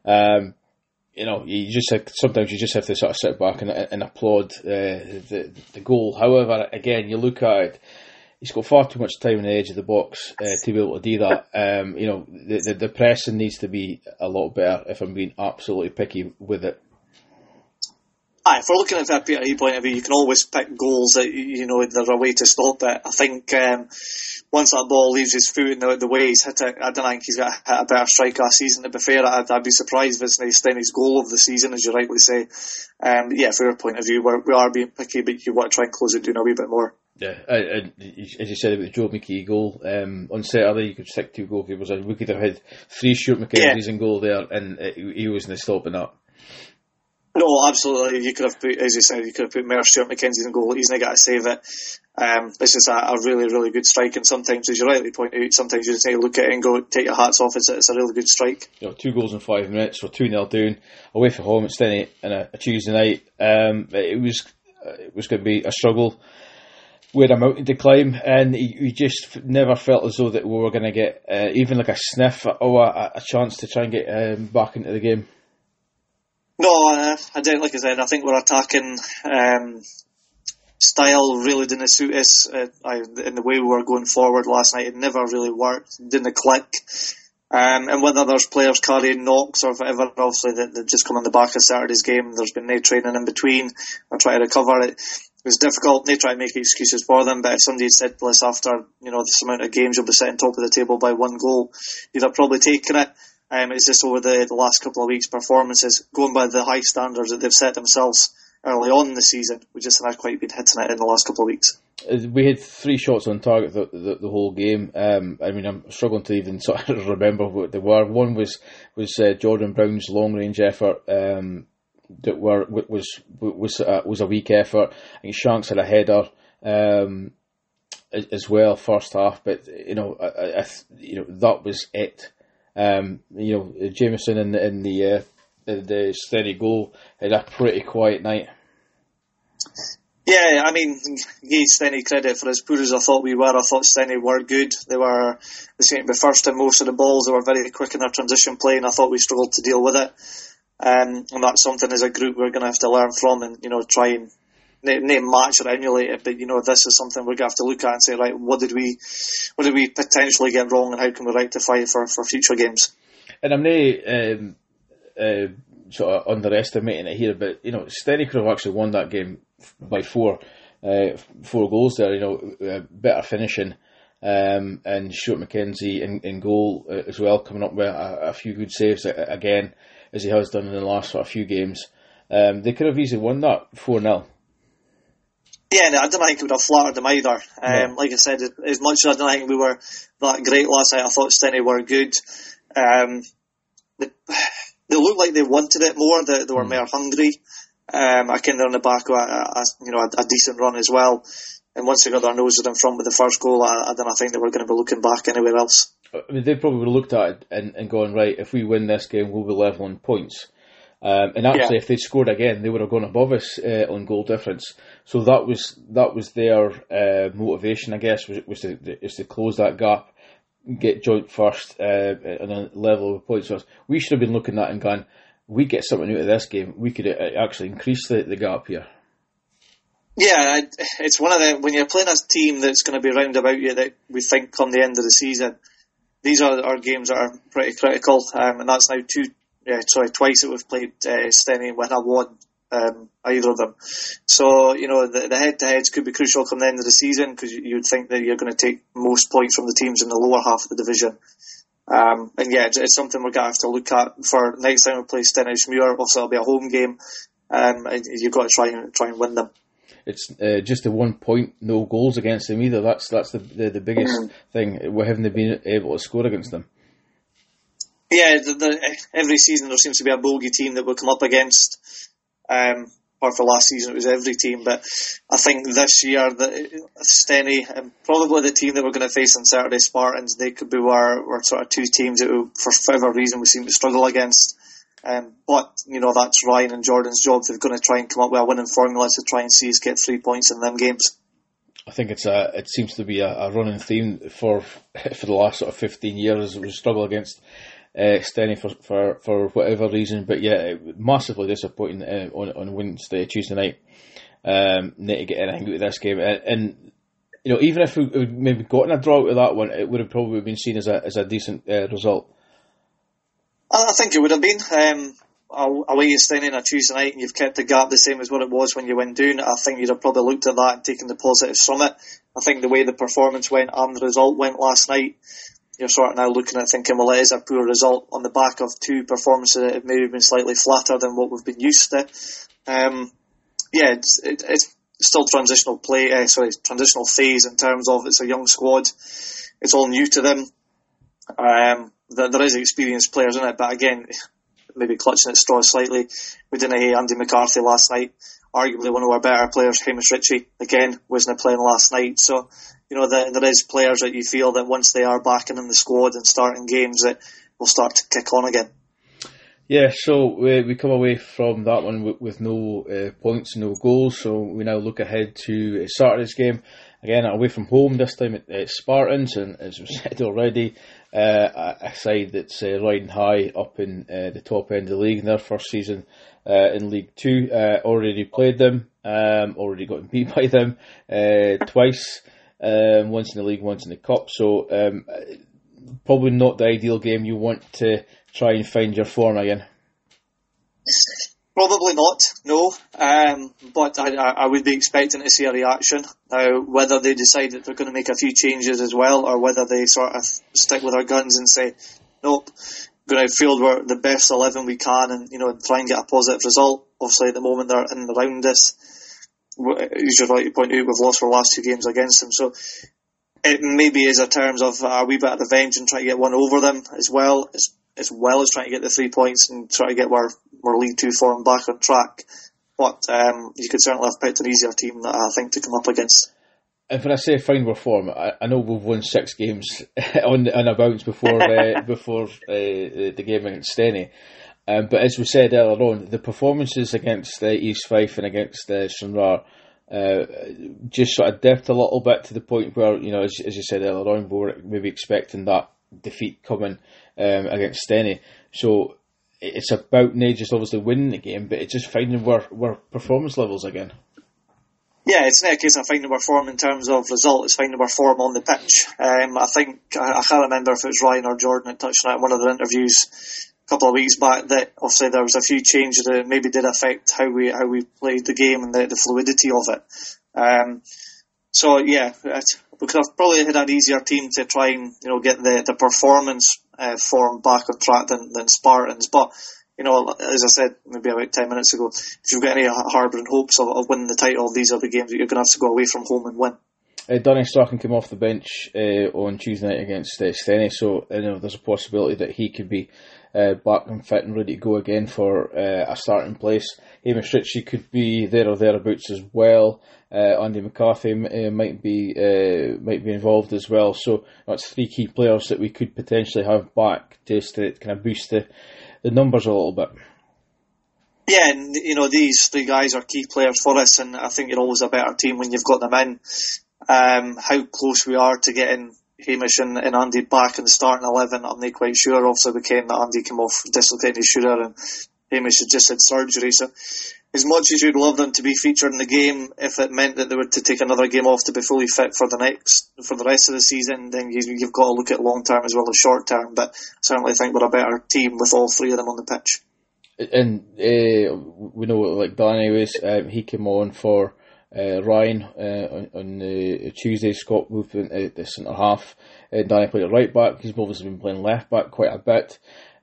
Sometimes you just have to sort of sit back and applaud the goal. However, again, you look at it, he's got far too much time on the edge of the box to be able to do that. The pressing needs to be a lot better, if I'm being absolutely picky with it. If we're looking at that PRE point of view, you can always pick goals that, there's a way to stop it. I think once that ball leaves his foot in the way he's hit it, I don't think he's got hit a better strike last season. To be fair, I'd be surprised if it's Stenny's goal of the season, as you rightly say. From your point of view, we are being picky, but you want to try and close it down a wee bit more. Yeah, as you said about the Joe McKee goal, on Saturday you could stick 2 goalkeepers in. We could have had 3 Stuart McKenzie's in goal there, and he wasn't stopping that. No, absolutely. You could have put, as you said, Mayor Stuart McKenzie in goal. He's not got to save it. This is a really, really good strike, and sometimes, as you rightly point out, sometimes you just need to look at it and go, take your hats off. It's a really good strike. 2 goals in 5 minutes. We're 2-0 down, away from home at Stenny on a Tuesday night. It was going to be a struggle. We had a mountain to climb, and we just never felt as though that we were going to get even like a sniff or a chance to try and get back into the game. No, I don't. Like I said, I think we're attacking style really didn't suit us. In the way we were going forward last night, it never really worked. It didn't click. And whether there's players carrying knocks or whatever, obviously they've just come on the back of Saturday's game. There's been no training in between. I try to recover it. It was difficult. They try to make excuses for them, but if somebody had said to us after this amount of games you'll be sitting top of the table by 1 goal, you'd have probably taken it. It's just over the last couple of weeks' performances, going by the high standards that they've set themselves early on in the season, we just haven't quite been hitting it in the last couple of weeks. We had 3 shots on target the whole game. I'm struggling to even sort of remember what they were. One was Jordan Brown's long range effort. That was a weak effort. I think Shanks had a header as well first half, but that was it. Jameson in the steady goal had a pretty quiet night. Yeah, gave Stenny credit for as poor as I thought we were. I thought Stenny were good. They seemed to be first in most of the balls. They were very quick in their transition play, and I thought we struggled to deal with it. And that's something as a group we're going to have to learn from, and try and not match or emulate it. But this is something we're going to have to look at and say, right, what did we potentially get wrong, and how can we rectify it for future games? And I'm not sort of underestimating it here, but Stenny could have actually won that game by 4 goals there. Better finishing, and Stuart McKenzie in goal as well, coming up with a few good saves again, as he has done in the last sort of few games. They could have easily won that 4-0. Yeah, I don't think it would have flattered them either. No. Like I said, as much as I don't think we were that great last night, I thought Stenny were good. They looked like they wanted it more. They were more hungry. I think they're on the back of a decent run as well. And once they got their noses in front with the first goal, I don't think they were going to be looking back anywhere else. They probably would have looked at it and gone, right, if we win this game, we'll be level on points. And actually, if they'd scored again, they would have gone above us on goal difference. So that was their motivation, I guess, was to close that gap. get joint first on a level of points. We should have been looking at and going, we get something out of this game, we could actually increase the gap here. Yeah, it's one of them, when you're playing a team that's going to be round about you that we think come the end of the season, these are our games that are pretty critical, and that's now twice that we've played Steny and we have won either of them. So, the head-to-heads could be crucial come the end of the season, because you would think that you're going to take most points from the teams in the lower half of the division. It's something we're going to have to look at for next time we play Stenhousemuir. Obviously, it'll be a home game, and you've got to try and win them. It's just the 1 point, no goals against them either. That's the biggest thing. We haven't been able to score against them. Yeah, every season there seems to be a bogey team that we'll come up against. Apart from last season, it was every team. But I think this year, Steny, and probably the team that we're going to face on Saturday, Spartans, they could be our sort of two teams that, for whatever reason, we seem to struggle against. But that's Ryan and Jordan's job. They're going to try and come up with a winning formula to try and see us get 3 points in them games. I think it seems to be a running theme for the last sort of 15 years. We struggle against Steny for whatever reason, but yeah, massively disappointing on Wednesday, Tuesday night. Need to get anything out of this game, and even if we maybe gotten a draw out of that one, it would have probably been seen as a decent result. I think it would have been. Away at Steny on a Tuesday night, and you've kept the gap the same as what it was when you went down. I think you'd have probably looked at that and taken the positives from it. I think the way the performance went and the result went last night, you're sort of now looking at thinking, well, it is a poor result on the back of two performances that have maybe been slightly flatter than what we've been used to. It's still transitional phase in terms of it's a young squad. It's all new to them. There is experienced players in it, but again, maybe clutching at straws slightly. We didn't hear Andy McCarthy last night. Arguably one of our better players, Hamish Ritchie, again, wasn't playing last night. So, there is players that you feel that once they are back in the squad and starting games, that will start to kick on again. Yeah, so we come away from that one with no points, no goals. So we now look ahead to Saturday's game. Again, away from home, this time at Spartans, and as we said already, a side that's riding high up in the top end of the league in their first season in League 2. Already played them, already got beat by them twice, once in the league, once in the cup. So probably not the ideal game you want to try and find your form again. Probably not, no. But I would be expecting to see a reaction. Now, whether they decide that they're going to make a few changes as well, or whether they sort of stick with their guns and say, nope, going to field the best 11 we can and, try and get a positive result. Obviously, at the moment, they're in and around us. As you're right to point out, we've lost our last two games against them. So it maybe is a terms of a wee bit of revenge and try to get one over them as well as trying to get the 3 points and try to get our League 2 form back on track. But you could certainly have picked an easier team, I think, to come up against. And when I say find our form, I know we've won 6 games on a bounce before the game against Steny. But as we said earlier on, the performances against East Fife and against Stranraer just sort of dipped a little bit to the point where, as you said earlier on, we were maybe expecting that defeat coming against Steny. So it's about not just obviously winning the game, but it's just finding our performance levels again. Yeah, it's not a case of finding our form in terms of result, it's finding our form on the pitch. I think, I can't remember if it was Ryan or Jordan that touched on it in one of their interviews a couple of weeks back, that obviously there was a few changes that maybe did affect how we played the game and the fluidity of it. We could have probably had an easier team to try and get the performance form back on track than Spartans. But as I said maybe about 10 minutes ago, if you've got any harbouring hopes of winning the title, these are the games that you're going to have to go away from home and win. Danny Strachan came off the bench on Tuesday night against Steny, so there's a possibility that he could be back and fit and ready to go again for a starting place. Hamish Ritchie could be there or thereabouts as well. Andy McCarthy might be involved as well. So that's 3 key players that we could potentially have back just to kind of boost the numbers a little bit. Yeah, and these 3 guys are key players for us, and I think you're always a better team when you've got them in. How close we are to getting Hamish and Andy back in the starting 11, I'm not quite sure. Obviously, we came that Andy came off dislocating his shoulder and Hamish had just had surgery. So, as much as you'd love them to be featured in the game, if it meant that they were to take another game off to be fully fit for the rest of the season, then you've got to look at long term as well as short term. But I certainly think we're a better team with all three of them on the pitch. And we know, like Danny was, he came on for Ryan on Tuesday. Scott moved to the centre half. Danny played at right back. He's obviously been playing left back quite a bit.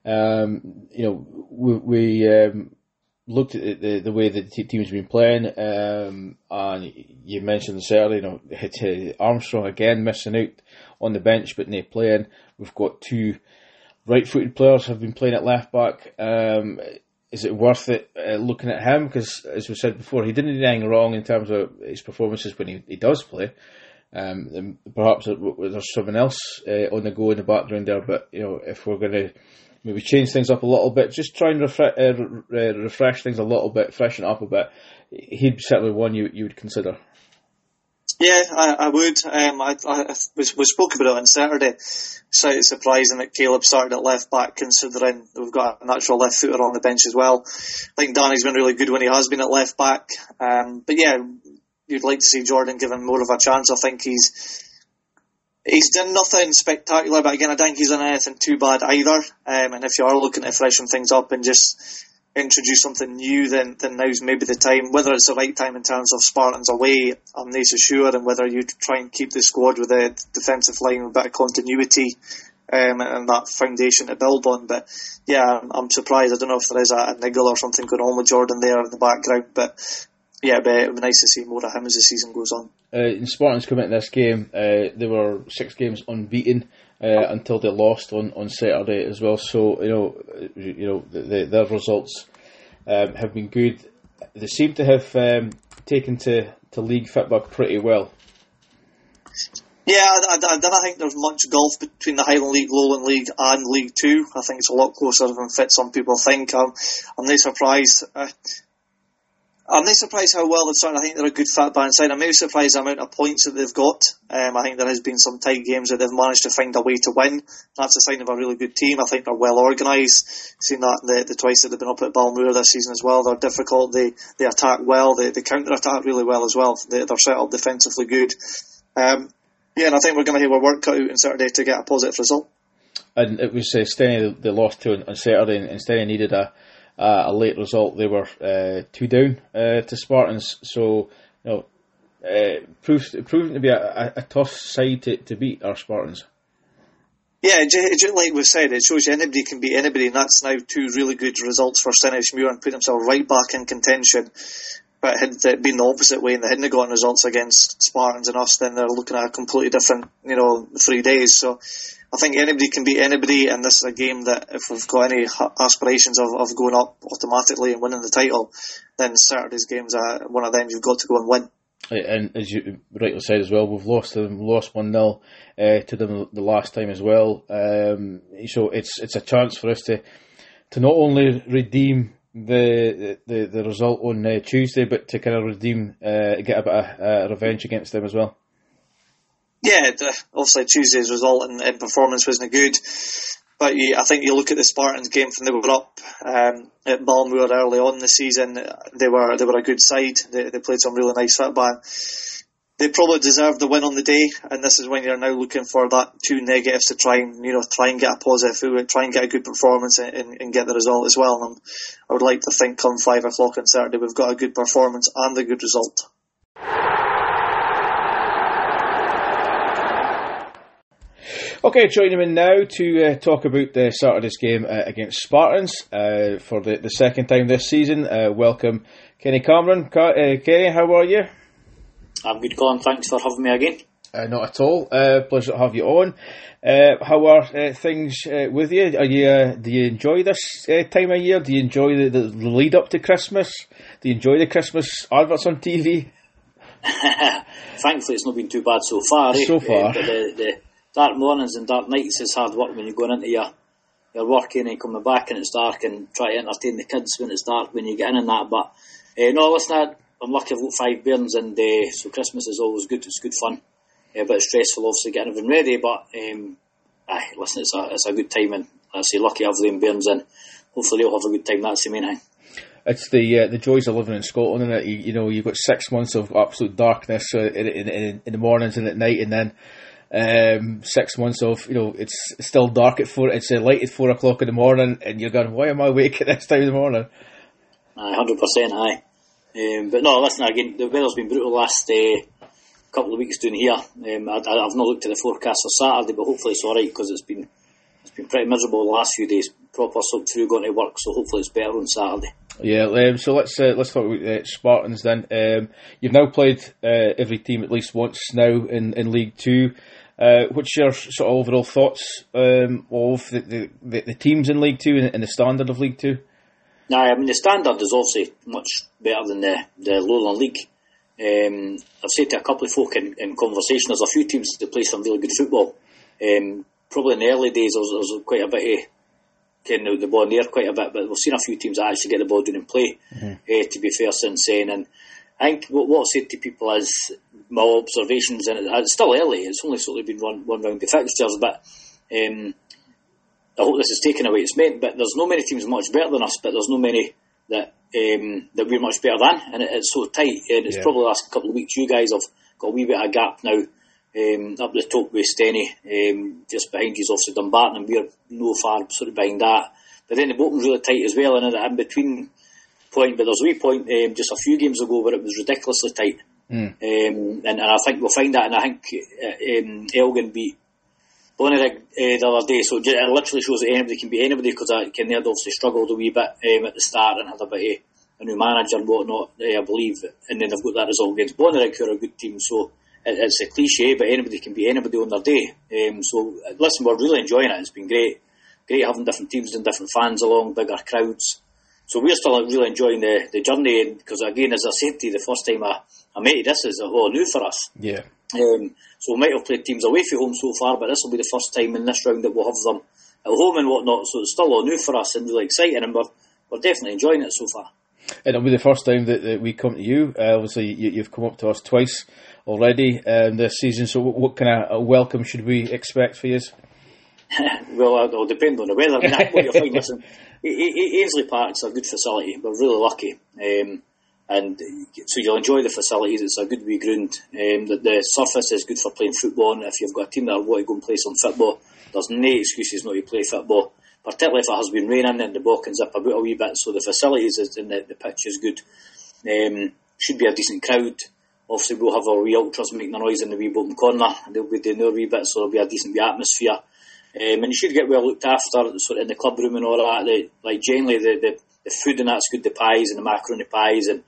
We looked at the way the team's been playing, and you mentioned this earlier. Armstrong again missing out on the bench, but not playing. We've got two right-footed players have been playing at left back. Is it worth it looking at him? Because, as we said before, he didn't do anything wrong in terms of his performances when he does play. Perhaps there's someone else on the go in the background there. But if we're going to maybe change things up a little bit, just try and refresh things a little bit, freshen it up a bit, he'd be certainly one you would consider. Yeah, I would. We spoke about it on Saturday. Slightly surprising that Caleb started at left back, considering we've got a natural left footer on the bench as well. I think Danny's been really good when he has been at left back. But yeah, you'd like to see Jordan given more of a chance. I think he's done nothing spectacular, but again, I don't think he's done anything too bad either. And if you are looking to freshen things up and just introduce something new, then now's maybe the time. Whether it's the right time in terms of Spartans away, I'm not so sure, and whether you try and keep the squad with a defensive line with a bit of continuity and that foundation to build on. But yeah, I'm surprised. I don't know if there is a niggle or something going on with Jordan there in the background, but yeah, it would be nice to see more of him as the season goes on. Spartans come into this game, they were 6 games unbeaten until they lost on Saturday as well. So their results have been good. They seem to have taken to League football pretty well. Yeah, I don't think there's much gulf between the Highland League, Lowland League and League 2. I think it's a lot closer than some people think. I'm not surprised. I'm not surprised how well they've started. I think they're a good fat band side. I'm maybe surprised the amount of points that they've got. I think there has been some tight games that they've managed to find a way to win. That's a sign of a really good team. I think they're well organised. Seen that the twice that they've been up at Balmoor this season as well. They're difficult. They attack well. They counter attack really well as well. They're set up defensively good. And I think we're going to have our work cut out on Saturday to get a positive result. And it was Steny they lost to on Saturday, and Steny needed a late result. They were 2 down to Spartans, so proving to be a tough side to beat our Spartans. Yeah, like we said, it shows you anybody can beat anybody, and that's now 2 really good results for Stenishmuir and put himself right back in contention. But had it been the opposite way and they hadn't gotten results against Spartans and us, then they're looking at a completely different 3 days. So I think anybody can beat anybody, and this is a game that if we've got any aspirations of going up automatically and winning the title, then Saturday's game's one of them you've got to go and win. And as you rightly said as well, we've lost 1-0 to them the last time as well. So it's a chance for us to not only redeem the result on Tuesday, but to kind of redeem, get a bit of revenge against them as well. Yeah, obviously Tuesday's result and performance wasn't good, but I think you look at the Spartans game from they were up at Balmoor early on in the season. They were a good side. They played some really nice football. They probably deserved the win on the day, and this is when you're now looking for that 2 negatives to try and get a positive, try and get a good performance and get the result as well. And I would like to think come 5 o'clock on Saturday we've got a good performance and a good result. Okay, joining me now to talk about Saturday's game against Spartans for the second time this season. Welcome, Kenny Cameron. Kenny, how are you? I'm good, Colin. Thanks for having me again. Not at all. Pleasure to have you on. How are things with you? Do you enjoy this time of year? Do you enjoy the lead up to Christmas? Do you enjoy the Christmas adverts on TV? Thankfully, it's not been too bad so far. So far. But the dark mornings and dark nights is hard work when you're going into your work and coming back and it's dark, and try to entertain the kids when it's dark when you get in and that. But no, listen, I'm lucky I've got 5 bairns, and so Christmas is always good. It's good fun. a bit stressful, obviously, getting everything ready, but listen, it's a good time, and I say lucky I've Liam Bairns in. Hopefully they'll have a good time, that's the main thing. It's the joys of living in Scotland, isn't it? You know, you've got 6 months of absolute darkness in the mornings and at night, and then 6 months of, you know, it's still dark at 4, it's light at 4 o'clock in the morning, and you're going, why am I awake at this time of the morning? 100%, aye. But no, listen, again, the weather's been brutal last couple of weeks down here. I've not looked at the forecast for Saturday, but hopefully it's alright, because it's been pretty miserable the last few days. Proper soaked through going to work, so hopefully it's better on Saturday. Yeah, so let's talk about Spartans then. You've now played every team at least once now in League Two. What's your sort of overall thoughts of the teams in League Two and the standard of League Two? I mean, the standard is obviously much better than the Lowland League. I've said to a couple of folk in conversation, there's a few teams that play some really good football. Probably in the early days there was quite a bit of getting out the ball in the air quite a bit, but we've seen a few teams that actually get the ball down and play, to be fair, since then. And I think what I've said to people is my observations, and it's still early, it's only sort of been one round of fixtures, but I hope this is taken away its meant, but there's no many teams much better than us, but there's no many that we're much better than, and it's so tight, and it's probably the last couple of weeks you guys have got a wee bit of a gap now. Up the top with Steny, just behind you is obviously Dumbarton, and we're no far sort of behind that. But then the bottom's really tight as well, and in between point, but there's a wee point just a few games ago where it was ridiculously tight. And I think we'll find that, and I think Elgin beat Bonnyrigg the other day, so it literally shows that anybody can beat anybody, because they had obviously struggled a wee bit at the start and had a bit of a new manager and whatnot, I believe, and then they've got that result against Bonnyrigg, who are a good team, so it's a cliche, but anybody can beat anybody on their day. So listen, we're really enjoying it. It's been great having different teams and different fans along, bigger crowds. So we're still really enjoying the journey, because again, as I said to you, the first time I met you, this is all new for us. Yeah. So we might have played teams away from home so far, but this will be the first time in this round that we'll have them at home and whatnot. So it's still all new for us and really exciting, and we're definitely enjoying it so far. And it'll be the first time that we come to you. Obviously, you've come up to us twice already this season. So, what kind of welcome should we expect for you? Well, it'll depend on the weather. I mean, what you'll find, listen, Ainsley Park's a good facility. We're really lucky, and so you'll enjoy the facilities. It's a good wee ground. The surface is good for playing football. And if you've got a team that want to go and play some football, there's no excuses not to play football. Particularly if it has been raining and the ball can zip about a wee bit, so the facilities and the pitch is good. Should be a decent crowd. Obviously we'll have our wee ultras making a noise in the wee bottom corner, and they'll be doing their wee bit, so there'll be a decent wee atmosphere. And you should get well looked after, sort of in the club room and all that. Generally the food and that's good, the pies and the macaroni pies and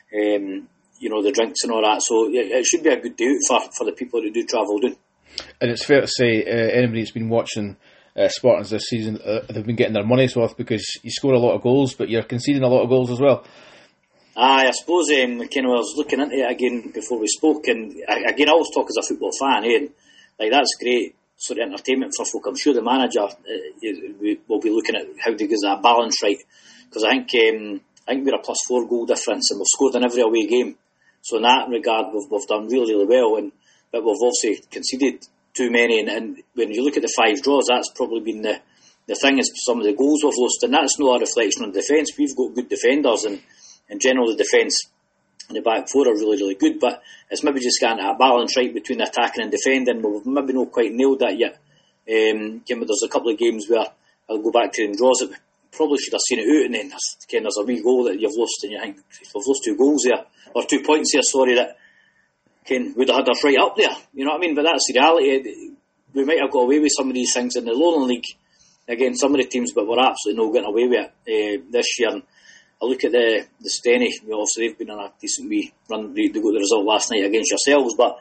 the drinks and all that. So it should be a good day for the people who do travel down. And it's fair to say anybody that's been watching Spartans this season, they've been getting their money's worth, because you score a lot of goals, but you're conceding a lot of goals as well. I suppose I was looking into it again before we spoke, and again I always talk as a football fan, and that's great sort of entertainment for folk. I'm sure the manager will be looking at how to get that balance right, because I think we're a +4 goal difference, and we've scored in every away game. So in that regard, we've done really, really well, but we've obviously conceded too many, and when you look at the 5 draws, that's probably been the thing, is some of the goals we've lost, and that's not a reflection on defence. We've got good defenders, and in general the defence and the back four are really, really good, but it's maybe just getting that balance right between attacking and defending. We've maybe not quite nailed that yet. There's a couple of games where I'll go back to the draws that we probably should have seen it out, and then there's a wee goal that you've lost, and you think, we've lost 2 goals there, or 2 points here, that would have had us right up there, you know what I mean? But that's the reality. We might have got away with some of these things in the Lowland League against some of the teams, but we're absolutely not getting away with it this year. And I look at the Steny, obviously they've been on a decent wee run. They got the result last night against yourselves, but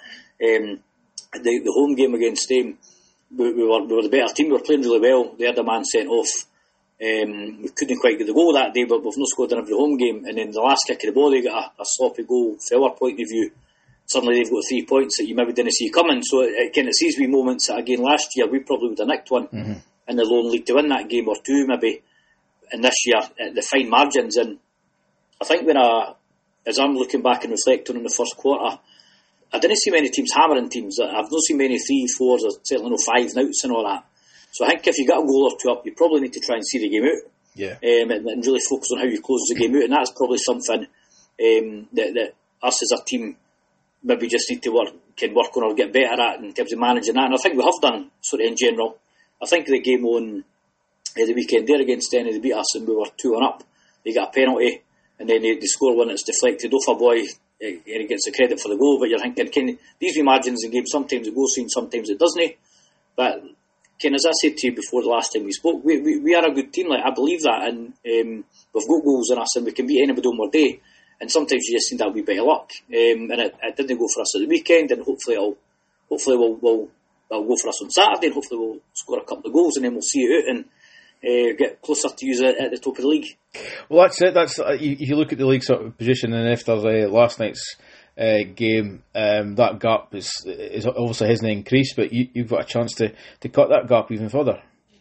the home game against them, we were the better team. We were playing really well. They had a man sent off. We couldn't quite get the goal that day, but we've not scored in every home game. And then the last kick of the ball, they got a sloppy goal from our point of view. Suddenly they've got 3 points that you maybe didn't see coming. So it's these wee moments that, again, last year we probably would have nicked one in the Lowland League to win that game, or 2 maybe. And this year, the fine margins. And I think as I'm looking back and reflecting on the first quarter, I didn't see many teams hammering teams. I've not seen many 3-4s or certainly no 5-outs and all that. So I think if you got a goal or two up, you probably need to try and see the game out. Yeah. And really focus on how you close the game out, and that's probably something that us as a team maybe just need to work on or get better at in terms of managing that. And I think we have done sort of in general. I think the game on the weekend there against Denny, they beat us and we were 2-1 up. They got a penalty and then they score one that's deflected off a boy and he gets the credit for the goal. But you're thinking, these wee margins in games, sometimes it goes in, sometimes it doesn't. But as I said to you before the last time we spoke, we are a good team. Like, I believe that, and we've got goals in us and we can beat anybody on our day. And sometimes you just need that wee bit of luck. And it didn't go for us at the weekend, and hopefully we'll go for us on Saturday, and hopefully we'll score a couple of goals, and then we'll see it out and get closer to you at the top of the league. Well, that's it. That's if you look at the league sort of position, and after last night's game, that gap is obviously hasn't increased, but you've got a chance to cut that gap even further.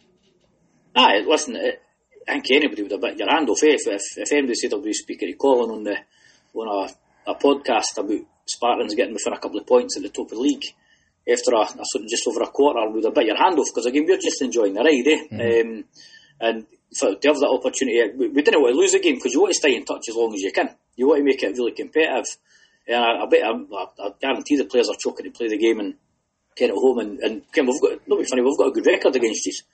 Listen, I think anybody would have bit your hand off if anybody said I'll be speaking to Colin on a podcast about Spartans getting within a couple of points at the top of the league after a sort of just over a quarter, would have bit your hand off, because again we're just enjoying the ride, Mm-hmm. And to have that opportunity, we didn't want to lose a game because you want to stay in touch as long as you can. You want to make it really competitive. And I guarantee the players are choking to play the game and get it home. And we've got a good record against you.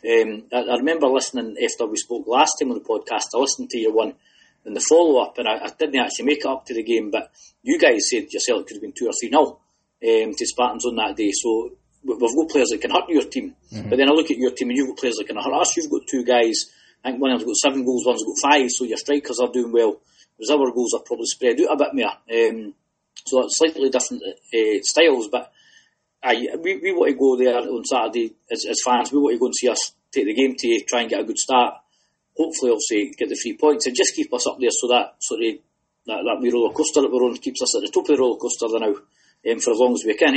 I remember listening after we spoke last time on the podcast. I listened to your one in the follow-up, and I didn't actually make it up to the game, but you guys said yourself it could have been 2 or 3-0 to Spartans on that day. So we've got players that can hurt your team. Mm-hmm. But then I look at your team and you've got players that can hurt us. You've got 2 guys. I think one of them's got 7 goals, one's got 5, so your strikers are doing well. Whereas our goals are probably spread out a bit more. So it's slightly different styles, but we want to go there on Saturday as fans. We want to go and see us take the game to try and get a good start. Hopefully, obviously, get the 3 points and just keep us up there, so that sort of that wee roller coaster that we're on keeps us at the top of the roller coaster now for as long as we can.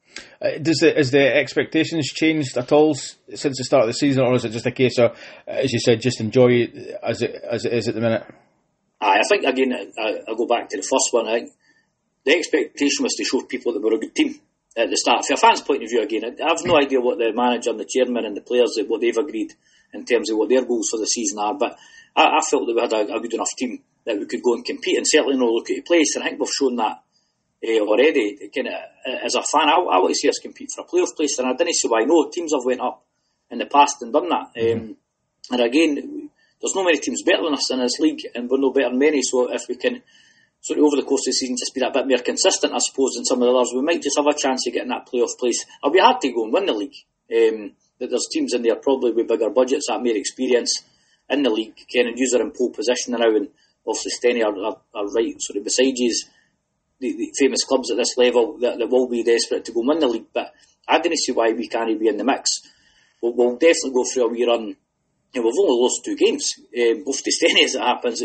Has the expectations changed at all since the start of the season, or is it just a case of, as you said, just enjoy it as it is at the minute? I think again, I go back to the first one. I think the expectation was to show people that we're a good team at the start. From a fan's point of view, again, I have no idea what the manager and the chairman and the players, what they've agreed in terms of what their goals for the season are, but I felt that we had a good enough team that we could go and compete and certainly not look at a place, and I think we've shown that already. As a fan, I want to see us compete for a playoff place, and I didn't see why. No, teams have went up in the past and done that. Mm-hmm. And again, there's no many teams better than us in this league, and we're no better than many, so if we can sort of over the course of the season just be that bit more consistent, I suppose, than some of the others, we might just have a chance of getting that playoff place. It'll be hard to go and win the league. That there's teams in there probably with bigger budgets, that more experience in the league, and use are in pole position now, and obviously Steny are right sort of beside you, the famous clubs at this level that will be desperate to go and win the league, but I didn't see why we can't be in the mix. We'll definitely go through a wee run. We've only lost 2 games, both to Steny as it happens,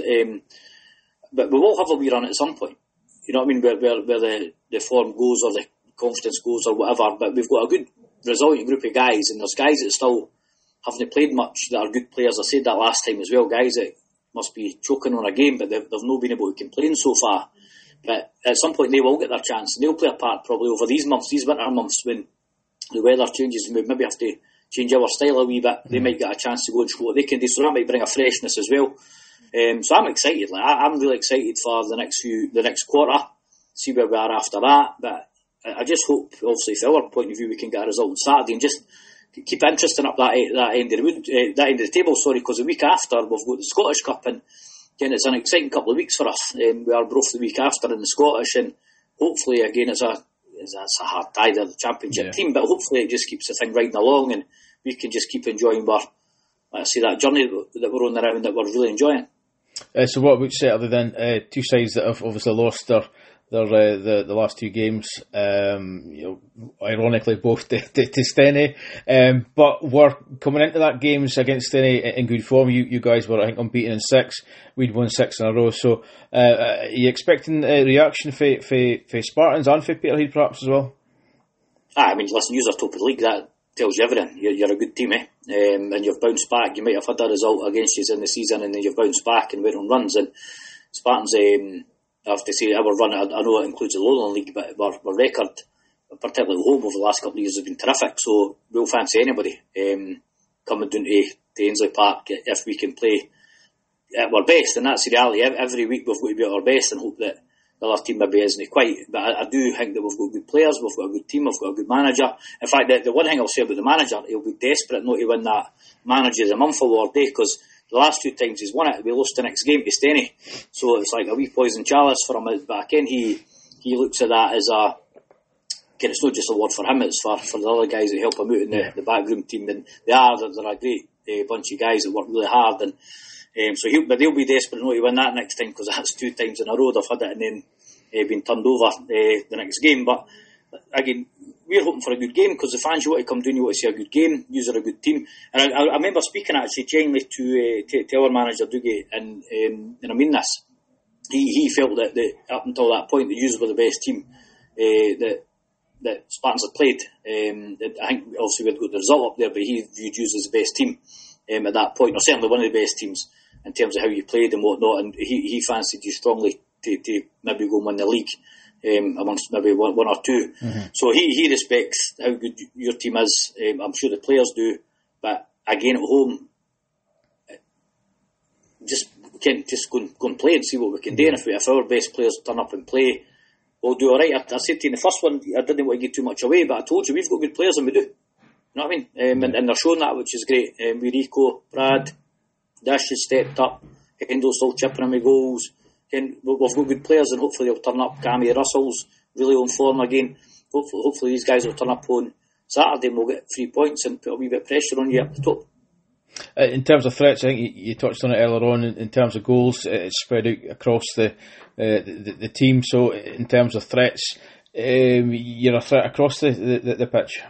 but we will have a wee run at some point. You know what I mean, where the form goes or the confidence goes or whatever, but we've got a good resilient group of guys, and there's guys that still haven't played much that are good players. I said that last time as well, guys that must be choking on a game, but they've not been able to complain so far. But at some point they will get their chance, and they'll play a part probably over these winter months when the weather changes and we maybe have to change our style a wee bit. They might get a chance to go and show what they can do, so that might bring a freshness as well. So I'm excited. I'm really excited for the next quarter, see where we are after that. But I just hope, obviously, from our point of view, we can get a result on Saturday and just keep interesting up that end of the table. Because the week after we've got the Scottish Cup, and again it's an exciting couple of weeks for us. We are both the week after in the Scottish, and hopefully again it's a hard tie to the Championship team, but hopefully it just keeps the thing riding along, and we can just keep enjoying that journey that we're on around that we're really enjoying. So what about Saturday then? 2 sides that have obviously lost the last 2 games, ironically both to Steny, but we're coming into that games against Steny in good form. You guys were, I think, unbeaten in 6. We'd won 6 in a row. So are you expecting a reaction for Spartans and for Peterhead perhaps as well? I mean, listen, you're top of the league. That tells you everything. You're a good team, and you've bounced back. You might have had a result against you in the season, and then you've bounced back and went on runs. And Spartans, I have to say, our run, I know it includes the Lowland League, but our record, particularly at home, over the last couple of years has been terrific. So we'll fancy anybody coming down to Ainsley Park if we can play at our best. And that's the reality. Every week we've got to be at our best and hope that the other team maybe isn't quite. But I do think that we've got good players, we've got a good team, we've got a good manager. In fact, the one thing I'll say about the manager, he'll be desperate not to win that Manager of the Month award, because the last 2 times he's won it, we lost the next game to Steny. So it's like a wee poison chalice for him. But again, he looks at that as it's not just a award for him, it's for the other guys that help him out in the backroom team. And they're a great bunch of guys that work really hard. And but they'll be desperate not to win that next time, because that's 2 times in a row they've had it and then been turned over the next game. But again, we're hoping for a good game, because the fans, you want to come down, you want to see a good game. You're a good team. And I remember speaking actually genuinely to our manager Dougie, and I mean this. He felt that up until that point, the U's were the best team that Spartans had played. I think obviously we'd got the result up there, but he viewed U's as the best team at that point, or certainly one of the best teams in terms of how you played and whatnot. And he fancied you strongly to maybe go and win the league. Amongst maybe one or two. Mm-hmm. So he respects how good your team is. I'm sure the players do, but again at home, we can't just go and play and see what we can do. And if our best players turn up and play, we'll do alright. I said to you in the first one, I didn't want to give too much away, but I told you we've got good players and we do. You know what I mean? And they're showing that, which is great. Rico, Brad, Dash has stepped up. Hendo's still chipping in with goals. And we've got good players, and hopefully they'll turn up. Cammy Russell's really on form again. Hopefully these guys will turn up on Saturday and we'll get 3 points and put a wee bit of pressure on you up the top. In terms of threats, I think you touched on it earlier on. In terms of goals, it's spread out across the team. So in terms of threats, you're a threat across the pitch.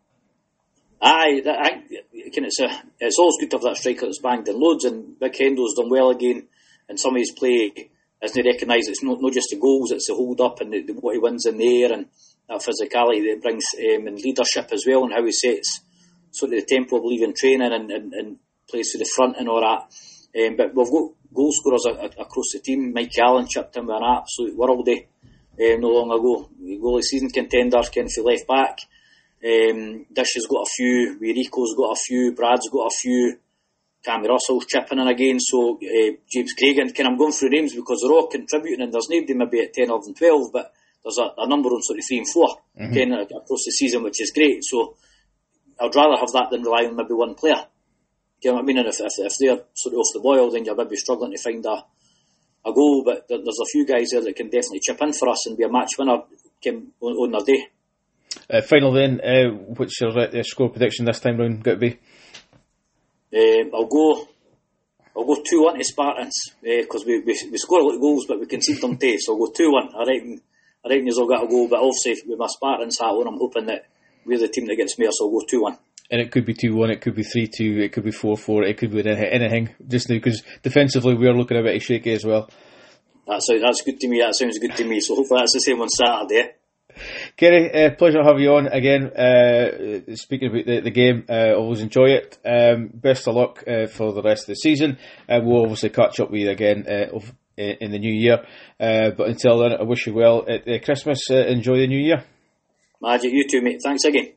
It's always good to have that striker that's banged in loads, and Big Hendo's done well again, and some of his play isn't recognised. It's not just the goals, it's the hold up and what he wins in the air, and that physicality that he brings, and leadership as well, and how he sets sort of the tempo of leaving training and plays to the front and all that. But we've got goal scorers across the team. Mike Allen chipped in with an absolute worldie not long ago. Goalie season contenders, Ken for left back. Dish has got a few, Rico's got a few, Brad's got a few, Cammy Russell's chipping in again, so James Craig, and I'm going through names because they're all contributing, and there's nobody maybe at 10, 11, 12, but there's a number on sort of 3 and 4 across the season, which is great. So I'd rather have that than rely on maybe one player. Do you know what I mean? And if they're sort of off the boil, then you're maybe struggling to find a goal, but there's a few guys there that can definitely chip in for us and be a match winner on their day. Final then, what's your score prediction this time round going to be? I'll go 2-1 to Spartans, because we score a lot of goals but we concede them too, so I'll go 2-1. I reckon you'll get a goal, but obviously with my Spartans hat on, I'm hoping that we're the team that gets more, so I'll go 2-1. And it could be 2-1, it could be 3-2, it could be 4-4, it could be anything just now, because defensively we're looking a bit shaky as well. That's good to me, that sounds good to me, so hopefully that's the same on Saturday. Kerry, pleasure to have you on again. Speaking about the game, always enjoy it. Best of luck for the rest of the season. We'll obviously catch up with you again in the new year. But until then, I wish you well at Christmas. Enjoy the new year. Magic, you too, mate. Thanks again.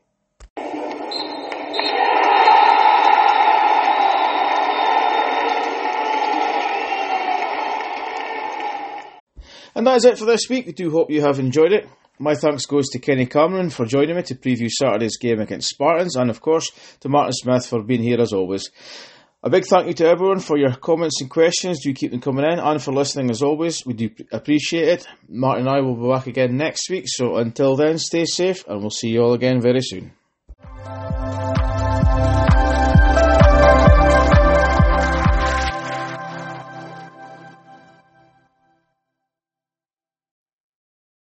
And that is it for this week. We do hope you have enjoyed it. My thanks goes to Kenny Cameron for joining me to preview Saturday's game against Spartans, and of course to Martin Smith for being here as always. A big thank you to everyone for your comments and questions. Do keep them coming in, and for listening as always. We do appreciate it. Martin and I will be back again next week, so until then, stay safe and we'll see you all again very soon.